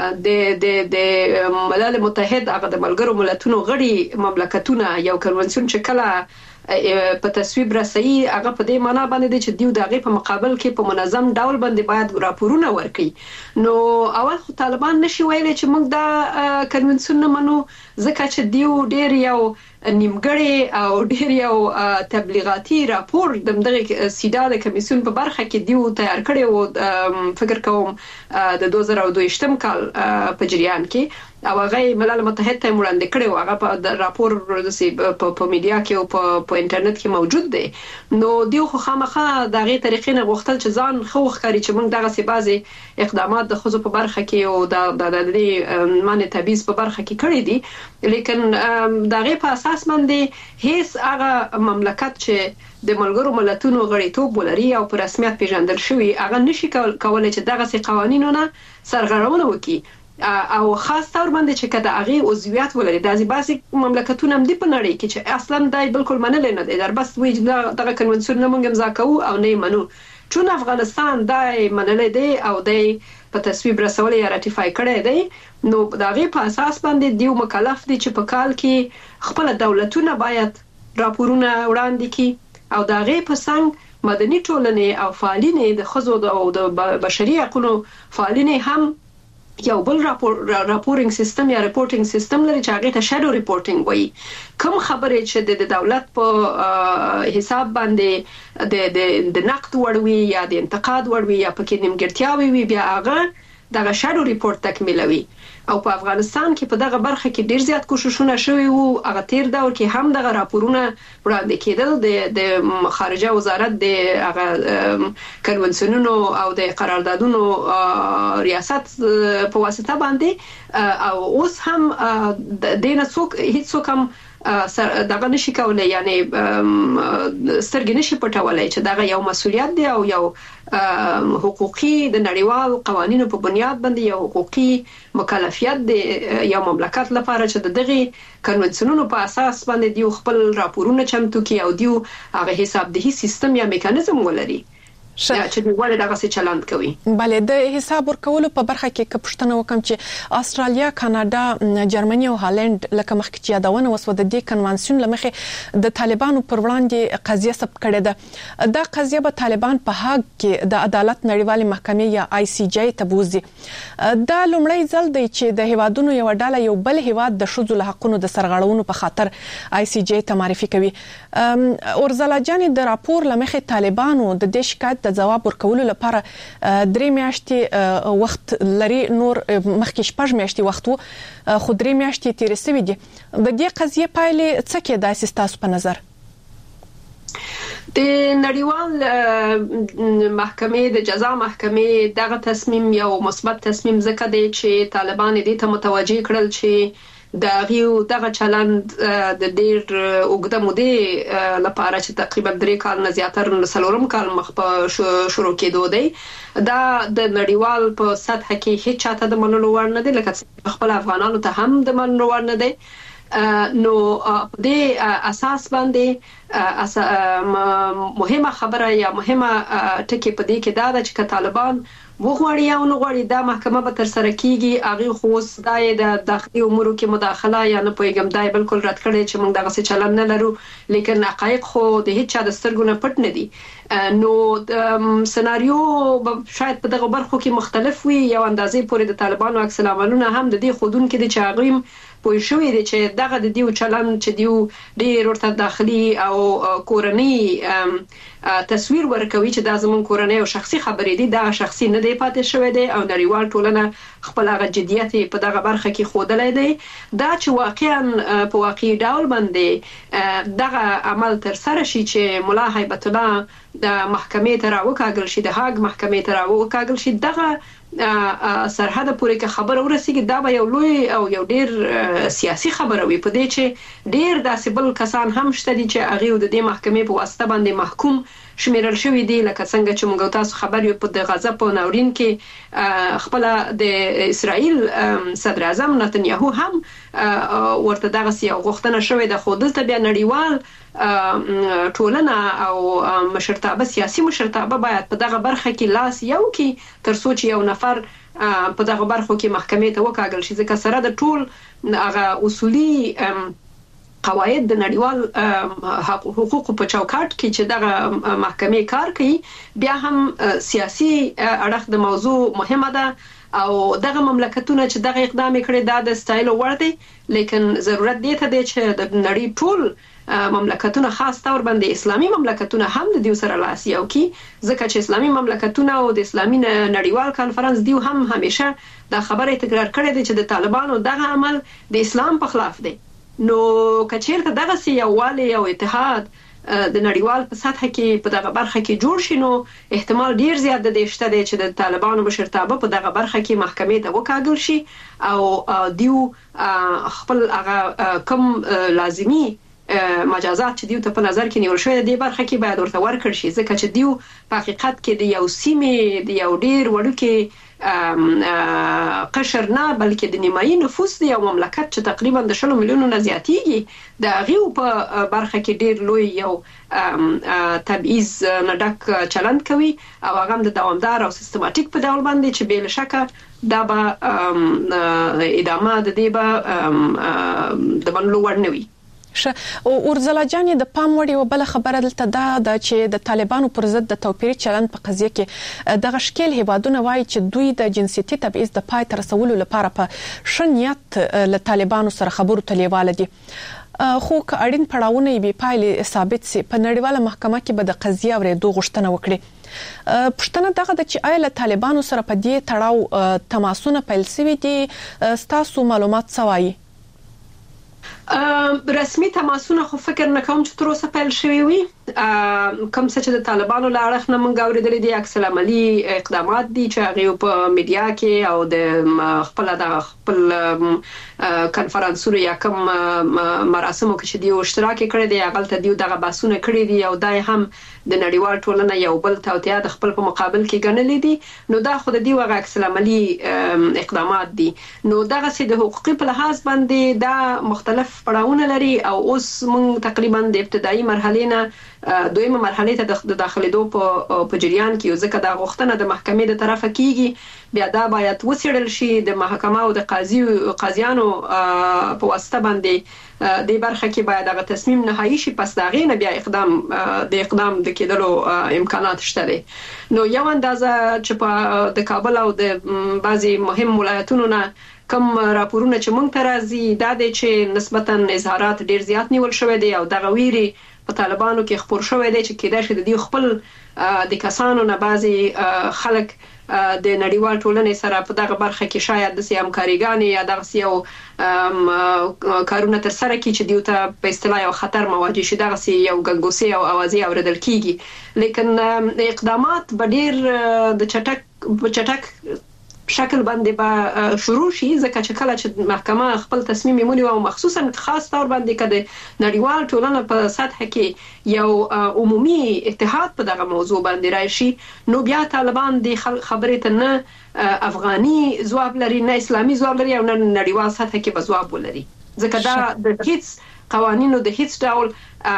L: د ملل متحد هغه د ملګرو ملتونو غړي مملکتونه یو کنوانسیون چې کله په تصویب رسي هغه په دې معنی باندې دی چې دیو دغه په مقابل کې په منظم ډول باندې باید راپورونه ورکړي. نو اول خو طالبان نشي ویلي چې موږ دا کنوانسیون نه منو ځکه چې دیو ډیر یو نیمګړی او ډیر یو تبلیغاتي راپور دغه سیدا د کمیسیون په برخه کې دیو تیار کړی و، فکر کوم د 2022 کال په جریان کې او هغه ملل متحد ته وړاندې کړو هغه په راپور په میډیا کې او په انټرنیټ کې موجود دی نو دیو خو خامخا دغه طریقې نه غوښتل چې ځان خو ښکاری چې موږ دغه سی بازي اقدامات د خزو په برخه کې او د معنی تبعیض په برخه کې کړی دي لیکن دغه په اساس باندې هیڅ هغه مملکت چې د ملګرو ملتونو غړیتوب ولري او په رسمیت پیژندل شوی هغه نشي کولای چې دغه سی قوانینونه سرغړونه وکړي او خاص تور باندې چې کده هغه عضویت ولري د ازباسي مملکتونو هم دی په نړۍ کې چې اصلا دای بالکل منل نه دي در بس وی دغه کنونسیون نه مونږ امضا کوو او نه منو چون افغانستان دای منل دي او دای په تصویب رسول یا راتیفای کړی دی نو دغه په اساس باندې دیو مکلف دي چې په کال کې خپل دولتونه باید راپورونه وړاندې کړي او دغه په څنګه مدني ټولنې او فعالین د خزو او د بشري حقوقو فعالین هم یو بل راپورینګ سیستم یا ریپورټینګ سیستم لري چې هغه ته شادو ریپورټینګ وایي کوم خبرې چې د دولت په حساب باندې د نقد وړوي یا د انتقاد وړوي یا پکې نیمګړتیاوي وي بیا هغه دغه شادو ریپورت تکمیلوي او په افغانستان کې په دغه برخه کې ډیر زیات کوششونه شوي وو هغه تیر دور کې هم دغه راپورونه وړاندې کېدل د خارجه وزارت د هغه کنونسیونونو او د قراردادونو ریاست په واسطه باندې او اوس هم د نه څوک هیڅ څوک هم دغه نشي کولای یعنی سترګې نشي پټولای چې دغه یو مسولیت دی او یو حقوقي د نړیوال قوانینو په بنیاد باندې یو حقوقي مکلفیت دی یو مملکت لپاره چې دغه کنونسیونونو په اساس باندې دیو خپل راپورونه چمتو کوي او دیو هغه حسابدهي سیستم یا میکانیزم ولري چې ولې دغه څه چلند کوي
K: بله د حساب ورکولو په برخه کې کپشتنه وکم چې استرالیا کاناډا جرمني او هالند لکه مخکې چې یادونه وسو د دې کنوانسیون لمخې د طالبانو پر وړاندې قضیه ثبت کړې ده دا قضیه به طالبان په هاګ کې د عدالت نړیوالې محکمې یا آی سی جی ته بوزي دا لومړی ځل دی چې د هیوادونو یو ډله یو بل هیواد د شذو له حقونو د سرغړونو په خاطر آی سی جی ته معرفي کوي اورزلا جان د راپور لمخې طالبانو د دې شکایت د جواب ورکولو لپاره 3 میاشتې وخت لري نور مخکې 6 میاشتې وخت وو خو 3 میاشتې تیر شوې دي د دې قضیه پایلې څه کې داسې تاسو په نظر
L: د نړیوال محکمې د جزا محکمې دغه تصمیم یو مثبت تصمیم ځکه دی چې طالبان دې ته متوجه کړل چې دغه چلند د ډیر اوږده مودې لپاره چې تقریبا 3 کال نه زیاتره سلورم کال مخ په شروع کېدو دی دا د نړیوال په سطح کې هیڅ چاته د منلو وړ نه دی لکه خپل افغانانو ته هم د منلو وړ نه دی نو د اساس باندې مهمه خبره یا مهمه ټکی په دې کې دا چې طالبان وغواړي او نو غواړي دا محکمه به تر سره کیږي هغه خو د داخلي امور کې مداخله یا نه پويګم دای بالکل رد کړي چې موږ دغه څه چلن نه لرو لیکن حقایق خو د هیڅ چا د سترګو نه پټ نه دي نو سناریو شاید په دغه برخو کې مختلف وي یو اندازې پورې د طالبانو عکس العملونه هم د دې خودون کې د چاغیم پوه شوې دي چې دغه د دیو چلن چې دیو ډیر ورته داخلي او کورنۍ تصویر ورکوي چې دا زمون کورنۍ او شخصي خبرې دي دا شخصي نه دی پاتې شوی دی او نړیوال ټولنه خپل هغه جديت په دغه برخه کې خودلای دی دا چې واقعا په واقعي ډول باندې دغه عمل تر سره شي چې مولا هیبت الله د محکمې ته راوکاږل شي د هاګ محکمې ته راوکاږل شي دغه سرحد پورې که خبر ورسیږي دا به یو لوی او یو ډیر سیاسي خبره وي په دې چې ډیر داسې بل کسان هم شته دي چې هغه د دې محکمې په واسطه باندې محکوم شمیرل شوی دی لکه څنګه چې موږ تاسو خبر یو په د غزا په ناورین کې خپل د اسرائیل صدر اعظم نتنیاهو هم ورته دغه یو غوښتنه شوې ده خو دلته بیا نړیوال ټولنه او مشرتابه سیاسي مشرتابه باید په دغه برخه کې لاس یو کې تر څو چې یو نفر په دغه برخو کې محکمې ته وکاږل شي ځکه سره د ټول هغه اصولي قواعد د نړیوال حقوقو په چوکاټ کې چې دغه محکمې کار کوي بیا هم سیاسي اړخ د موضوع مهمه ده او دغه مملکتونه چې دغه اقدام کړي دا د ستایلو وړ دی لیکن ضرورت دی ته دی چې د نړۍ ټول مملکتونه خاص تور باندې اسلامي مملکتونه هم د دیو سره لاس یو کی ځکه چې اسلامي مملکتونه او د اسلامي نړیوال کانفرنس دیو هم همیشه دا خبره تکرار کړې ده چې د طالبانو دغه عمل د اسلام په خلاف دی نو کچیرته دغه سیاوالي او اتحاد د نړیوال په سطح کې په دغه برخه کې جوړ شي نو احتمال ډیر زیات دی چې د طالبانو مشرتابه په دغه برخه کې محکمې ته وکاږل شي او دیو خپل هغه کم لازمی مجازات چې دیو ته په نظر کې نیول شوی دی برخه کې باید ورته ورکړ شي ځکه چې دیو په حقیقت کې د یو سیمې د یو ډیر وړوکی قشر نه بلکې د نیمایي نفوس دی یو مملکت چې تقریبا د 10 میلیونو نه زیاتیږي د غیو په برخه کې ډیر لوی یو تبعیض نه ډک چلند کوي او هغه د دوامدار او سیستماتیک په ډول باندې چې بل شکه دا به ادامه د دې به د منلو وړ نه وي
K: او ورزلا جان د پام وړ یو بل خبره دلته دا د چې د طالبانو پر ضد د توپیري چلند په قضیه کې د غشکل هیوادونه وایي چې دوی د جنسيتي تبعیض د پای تر رسولو لپاره په شنیت له طالبانو سره خبرو تلیواله دي خو اړین پړاوونه به پایله ثابت سي په نړیواله محکمه کې به د قضیه اورېدو غوښتنه وکړي پښتنه دغه د چې آیله طالبانو سره په دې تړاو تماسونه پیل شوي دي ستاسو معلومات سوایي
L: رسمي تماسونه خو فکر نه کوم چې تر اوسه پیل شوي وي کوم څه چې د طالبانو له اړخ نه مونږ اورېدلې دي عکس العملي اقدامات دي چې هغه په میډیا کې او د خپل کنفرانسونو یا کوم مراسمو کې چې دی اشتراک کړی دی هغه ته دی دغه باسونه کړی دي او دای هم د نړیوال ټولنه یو بل توطئه د خپل په مقابل کې ګڼلې دي نو دا خو د دی وغه عکس العملي اقدامات دي نو دغه سي د حقوقي په لحاظ باندې دا مختلف پړاوونه لري او اوس مونږ تقریبا د ابتدایي مرحله نه دویمه مرحله ته د داخليدو په جریان کې ځکه دا غوښتنه د محکمې د طرفه کیږي بیا دا باید وڅېړل شي د محکمه او د قاضیانو په واسطه باندې د برخه کې باید هغه تصمیم نهایی شي پس دا غینه بیا اقدام د کېدلو امکانات شته نو یو اندازه چې په د کابل او د بعضي مهم ولایتونو نه کوم راپورونه چې مونږ ته راځي دا د چې نسبتا اظهارات ډیر زیات نیول شوی دی او دغه ویري په طالبانو کې خبر شوی دی چې کېدای شي د دې خپل د کسانو نه بعضي خلک د نړیوال ټولنې سره په دغه برخه کې شاید د همکاریګانې یا دغه یو کارونه تر سره کې چې دیو ته په اصطلاح یو خطر مواجه شي دغه یو ګنګوسي او اوازې اوریدل کیږي لیکن اقدامات به ډیر د چټک شکل باندې به شروع شي ځکه چې کله چې محکمه خپل تصمیم نیولي او مخصوصا خاص تور باندې کده نړیوال ټولنه په سطح کې یو عمومي اتحاد په دغه موضوع باندې راشي نو بیا طالبان د خبرې ته نه افغاني ځواب لري نه اسلامي ځواب لري او نه نړیوال سطح کې به ځواب ولري ځکه دا د هیڅ قوانینو د هیڅ ډول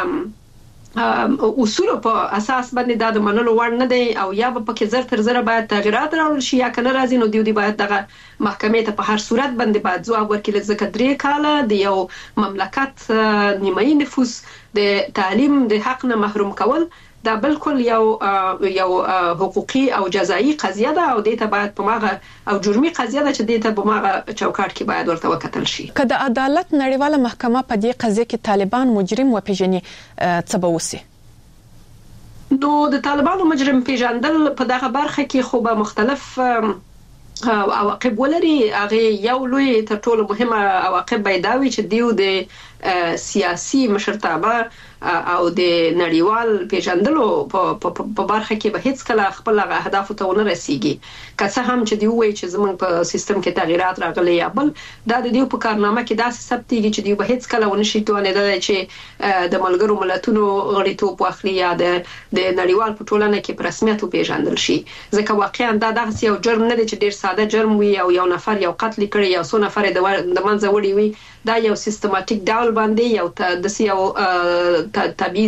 L: اصول په اساس باندې دا د منلو وړ نه دی او یا په کې زر تر زر باید تغیرات راوړل شي یا کنه راځي نو دی باید دغه محکمې ته په هر صورت باندې باید ځواب ورکړي ځکه 3 کاله د یو مملکت نیمایي نفوس د تعلیم د حق نه محروم کول دا بالکل یو حقوقي او جزایی قضیه ده او دته باید په ماغه او جرمي قضیه ده چې دته په ماغه چوکاټ کې باید ورته وکتل شي
K: کله عدالت نړیواله محکمه په دې قضیه کې طالبان مجرم وپیژني څه به وسی
L: نو د طالبانو مجرم پیژندل په دغه برخه کې خو به مختلف عواقب ولري هغه یو لوی تر ټولو مهمه عواقب بيداوي چې دیو د سیاسي مشرتابه او د نړیوال پیژندلو په برخه کې به هیڅ کله خپل اهداف ته ونه رسیږي که څه هم چې دی وایي چې زمونږ په سیستم کې تغیرات راغلي یا بل دا د دیو په کارنامه کې داسې ثبتېږي چې دی به هیڅ کله ونه شي توانیدل چې د ملګرو ملتونو غړیتوب واخلي یا د نړیوال په ټولنه کې په رسمیت پیژندل شي ځکه واقعا دا دغه یو جرم نه دی چې ډیر ساده جرم وي او یو نفر یو قتل کړي یا څو نفر د منځ وړي وي دا یو سیستماتیک ډول باندې یو د یو تبعیض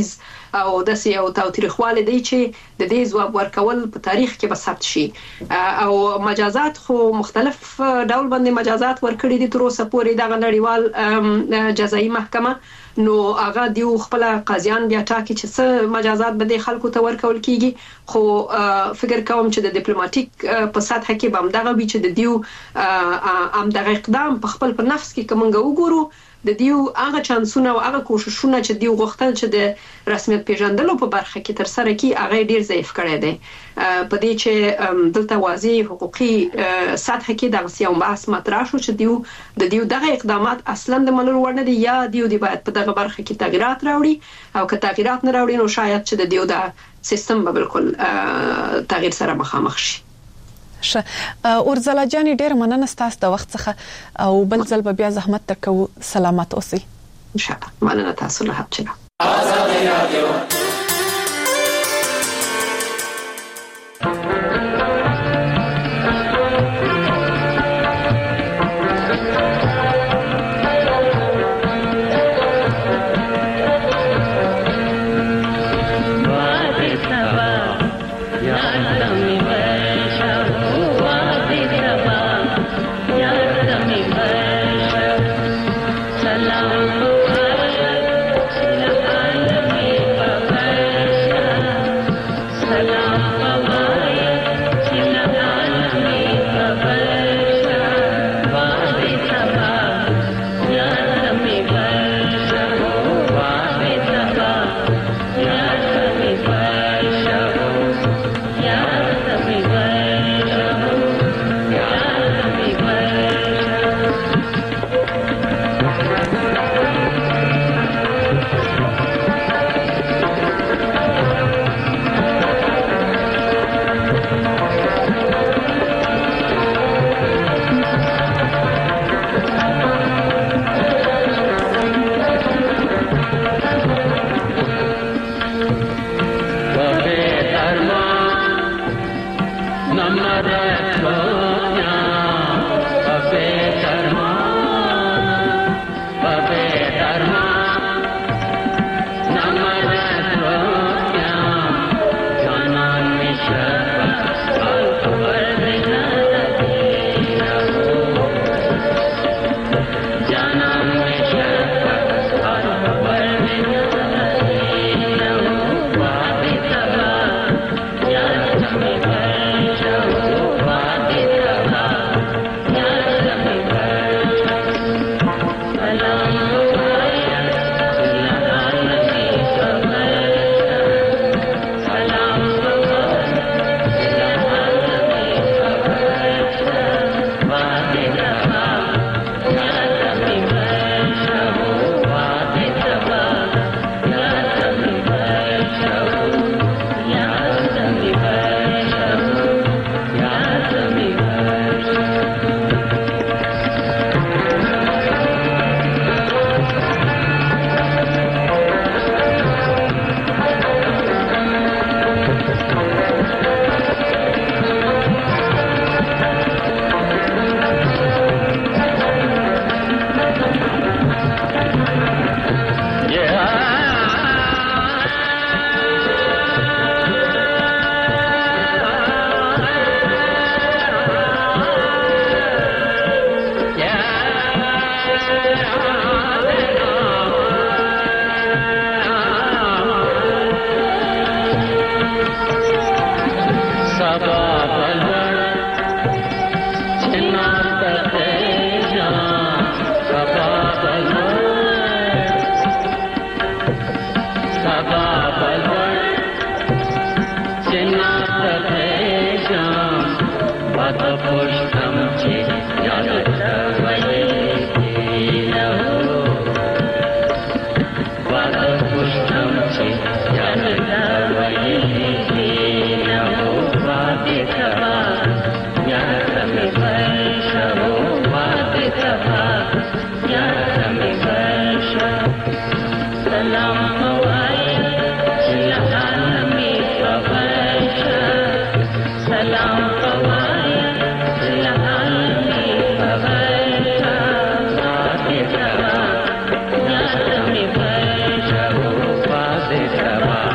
L: او د سي او تاریخواله دی چې د دې ځواب ورکول په تاریخ کې به ثبت شي او مجازات خو مختلف ډول باندې مجازات ورکړي دي تر اوسه پورې د نړیوال جزایي محکمه نو هغه دیو خپل قاضیان بیا ټاکي چې څه مجازات به د خلکو ته ورکول کیږي خو فکر کوم چې د ډیپلوماټیک په سطح کې به هم دغه وی چې د دیو دغه اقدام په خپل په نفس کې کومنګ وګورو د دیو هغه چانسونه او هغه کوششونه چې دیو غوښتل چې د رسمیت پیژندلو په برخه کې تر سره کی هغه ډیر ضعیف کړی دی په دې چې دلته واضح حقوقي سطح کې د سیاو بحث مطرح شو چې دیو دغه اقدامات اصلا د منلو وړ نه دي یا دیو دی باید په دغه برخه کې تغیرات راوړي او که تغیرات نه راوړي نو شاید چې د دیو د سیستم به بالکل تغییر سره مخامخ شي.
K: اورزلا جاني ډېر مننه ستاسو د وخت څخه او بل ځل به بیا زحمت درکو. سلامات اوسئ.
L: ان شاء الله. مننه تاسو له هڅه.
H: آزادي رادیو
M: Bye.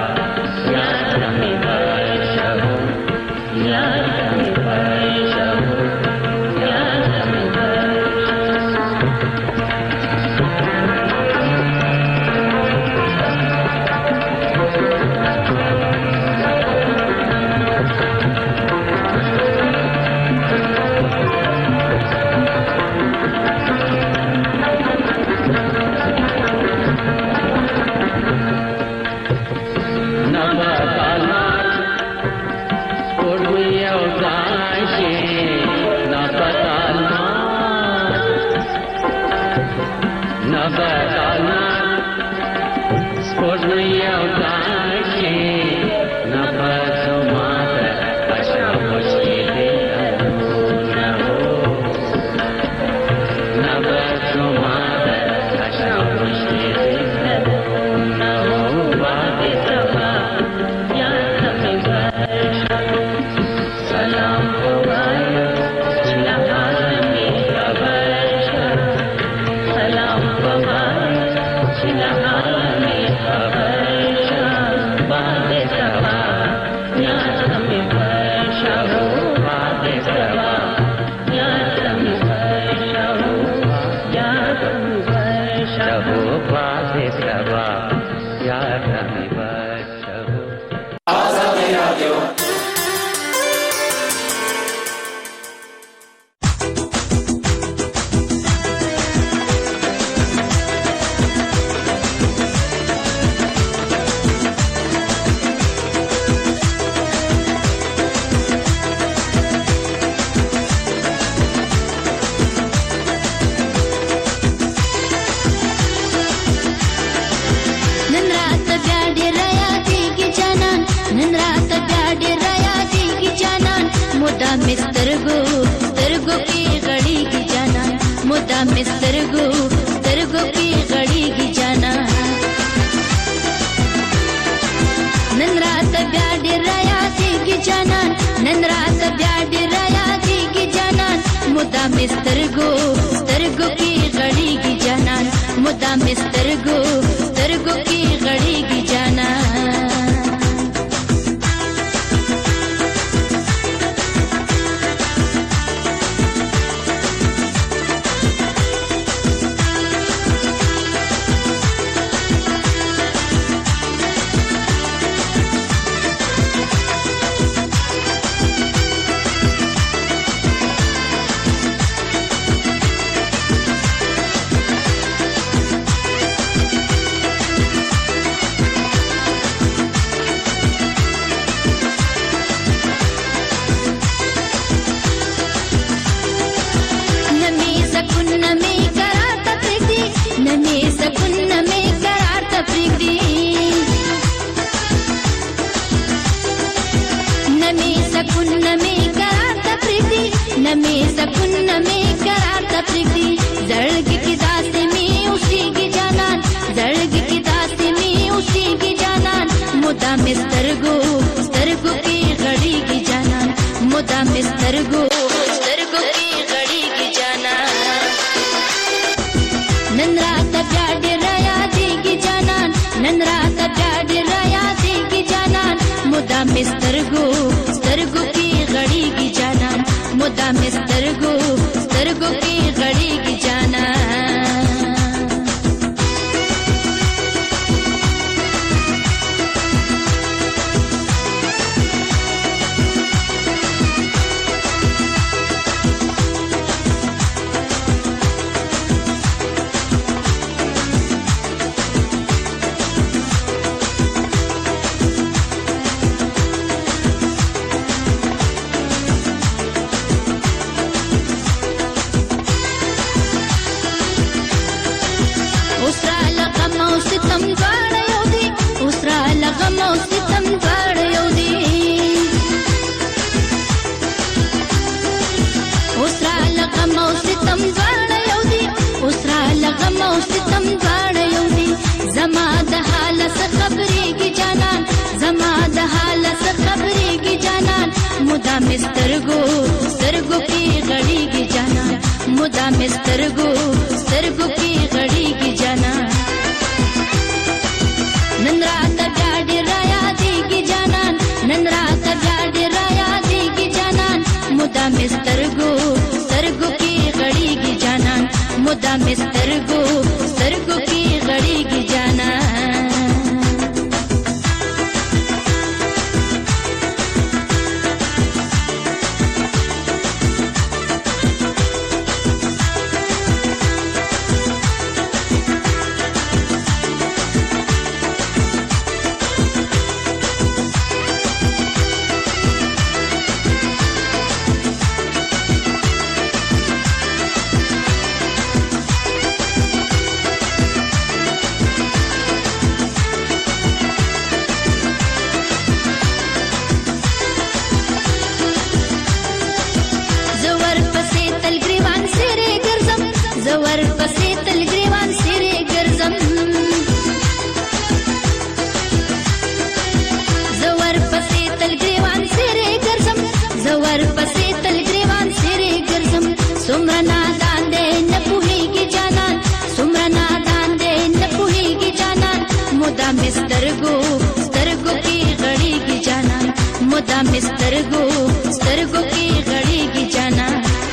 M: मुदा मिस्तरगो स्तरगो की घड़ी की जाना मुदा मिस्तरगो स्तरगो की घड़ी की जाना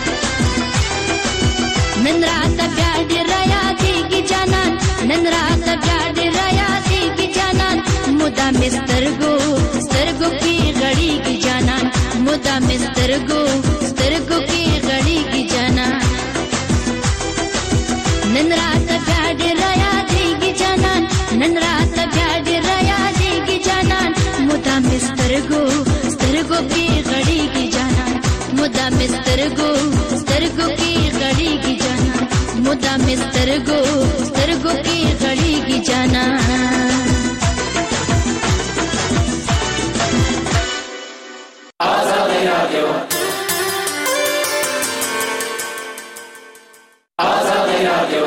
M: नन रात प्यार राया की जाना नन रात प्यार राया की जाना मुदा मिस्तरगो स्तरगो की घड़ी की जाना मुदा मिस्तरगो स्तरगो की घड़ी की जाना नन रात प्यार राया की जाना नन रात प्यार राया की जाना मुदा मिस्तरगो स्तरगो की घड़ी की जाना मुदा मिस्तरगो स्तरगो की घड़ी की जाना मुदा मिस्तरगो स्तरगो की घड़ी की जाना
H: आजादी राडियो आजादी राडियो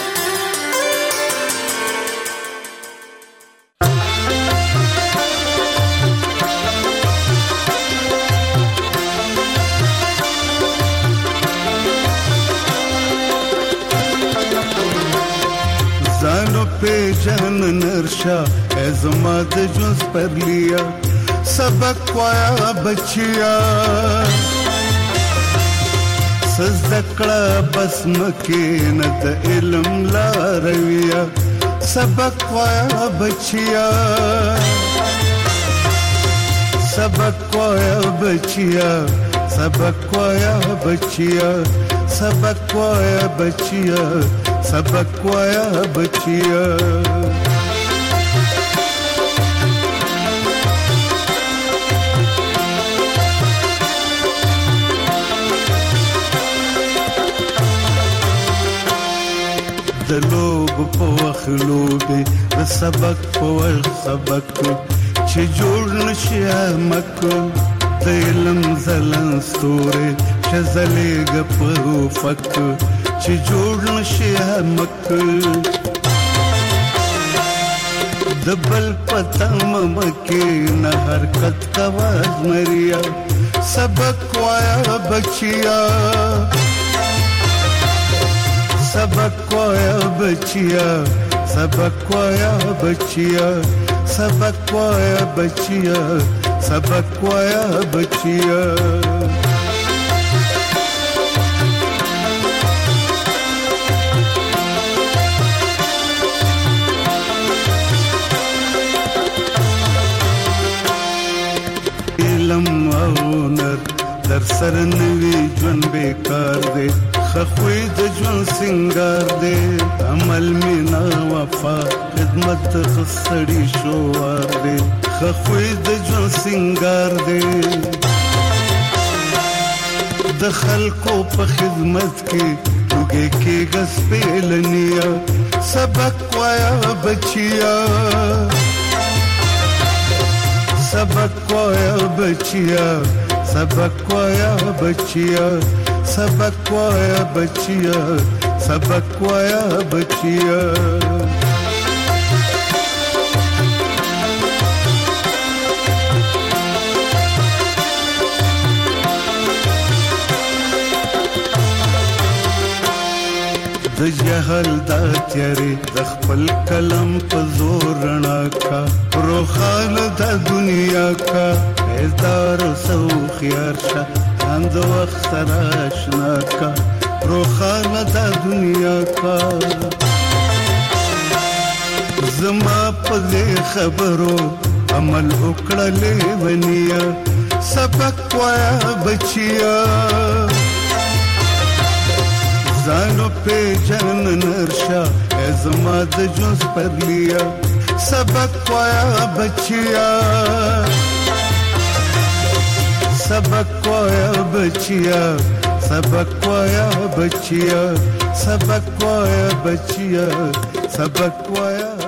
N: जानो पे जान नरशा एज़माद जुज़ पर लिया सबक वाया बचिया सज़कड़ा बस्म के नद इल्म ला रविया सबक वाया बचिया सबक वाया बचिया सबक वाया बचिया सबक वाया बचिया सबक वाया बचिया د لوب په وخلوبه د سبق په سبق چې جوړ نشي مک د علم زلن ستوره شزلېګ په فک چې جوړ نشي مک د بل پتم مکه نه حرکت کواز مریا سبق وایا بچیا सबक वाया बचिया सबक वाया बचिया सबक वाया बचिया सबक वाया बचिया इल्म औनर در سر نوی جون بیکار دے خخوی د جون سنگار دے عمل مینا وفا خدمت خسڑی شوار دے خخوی د جون سنگار دے د خلقو په خدمت کې لوګي کې غس پیلنیا سبق وایا بچیا سبق وایا بچیا सबक वाया बचिया सबक वाया बचिया सबक वाया बचिया د جهل دا تیری د خپل کلم په زور رڼا کا روخان د دنیا کا هزار سو خيار شه اند وخت سره آشنا کا روخان د دنیا کا زما په خبرو عمل وکړلې ونیا سبق وایا بچیا زانو पे जन नरशा एज़माद जुज़ पर लिया सबक वाया बचिया सबक वाया बचिया सबक वाया बचिया सबक वाया बचिया सबक वाया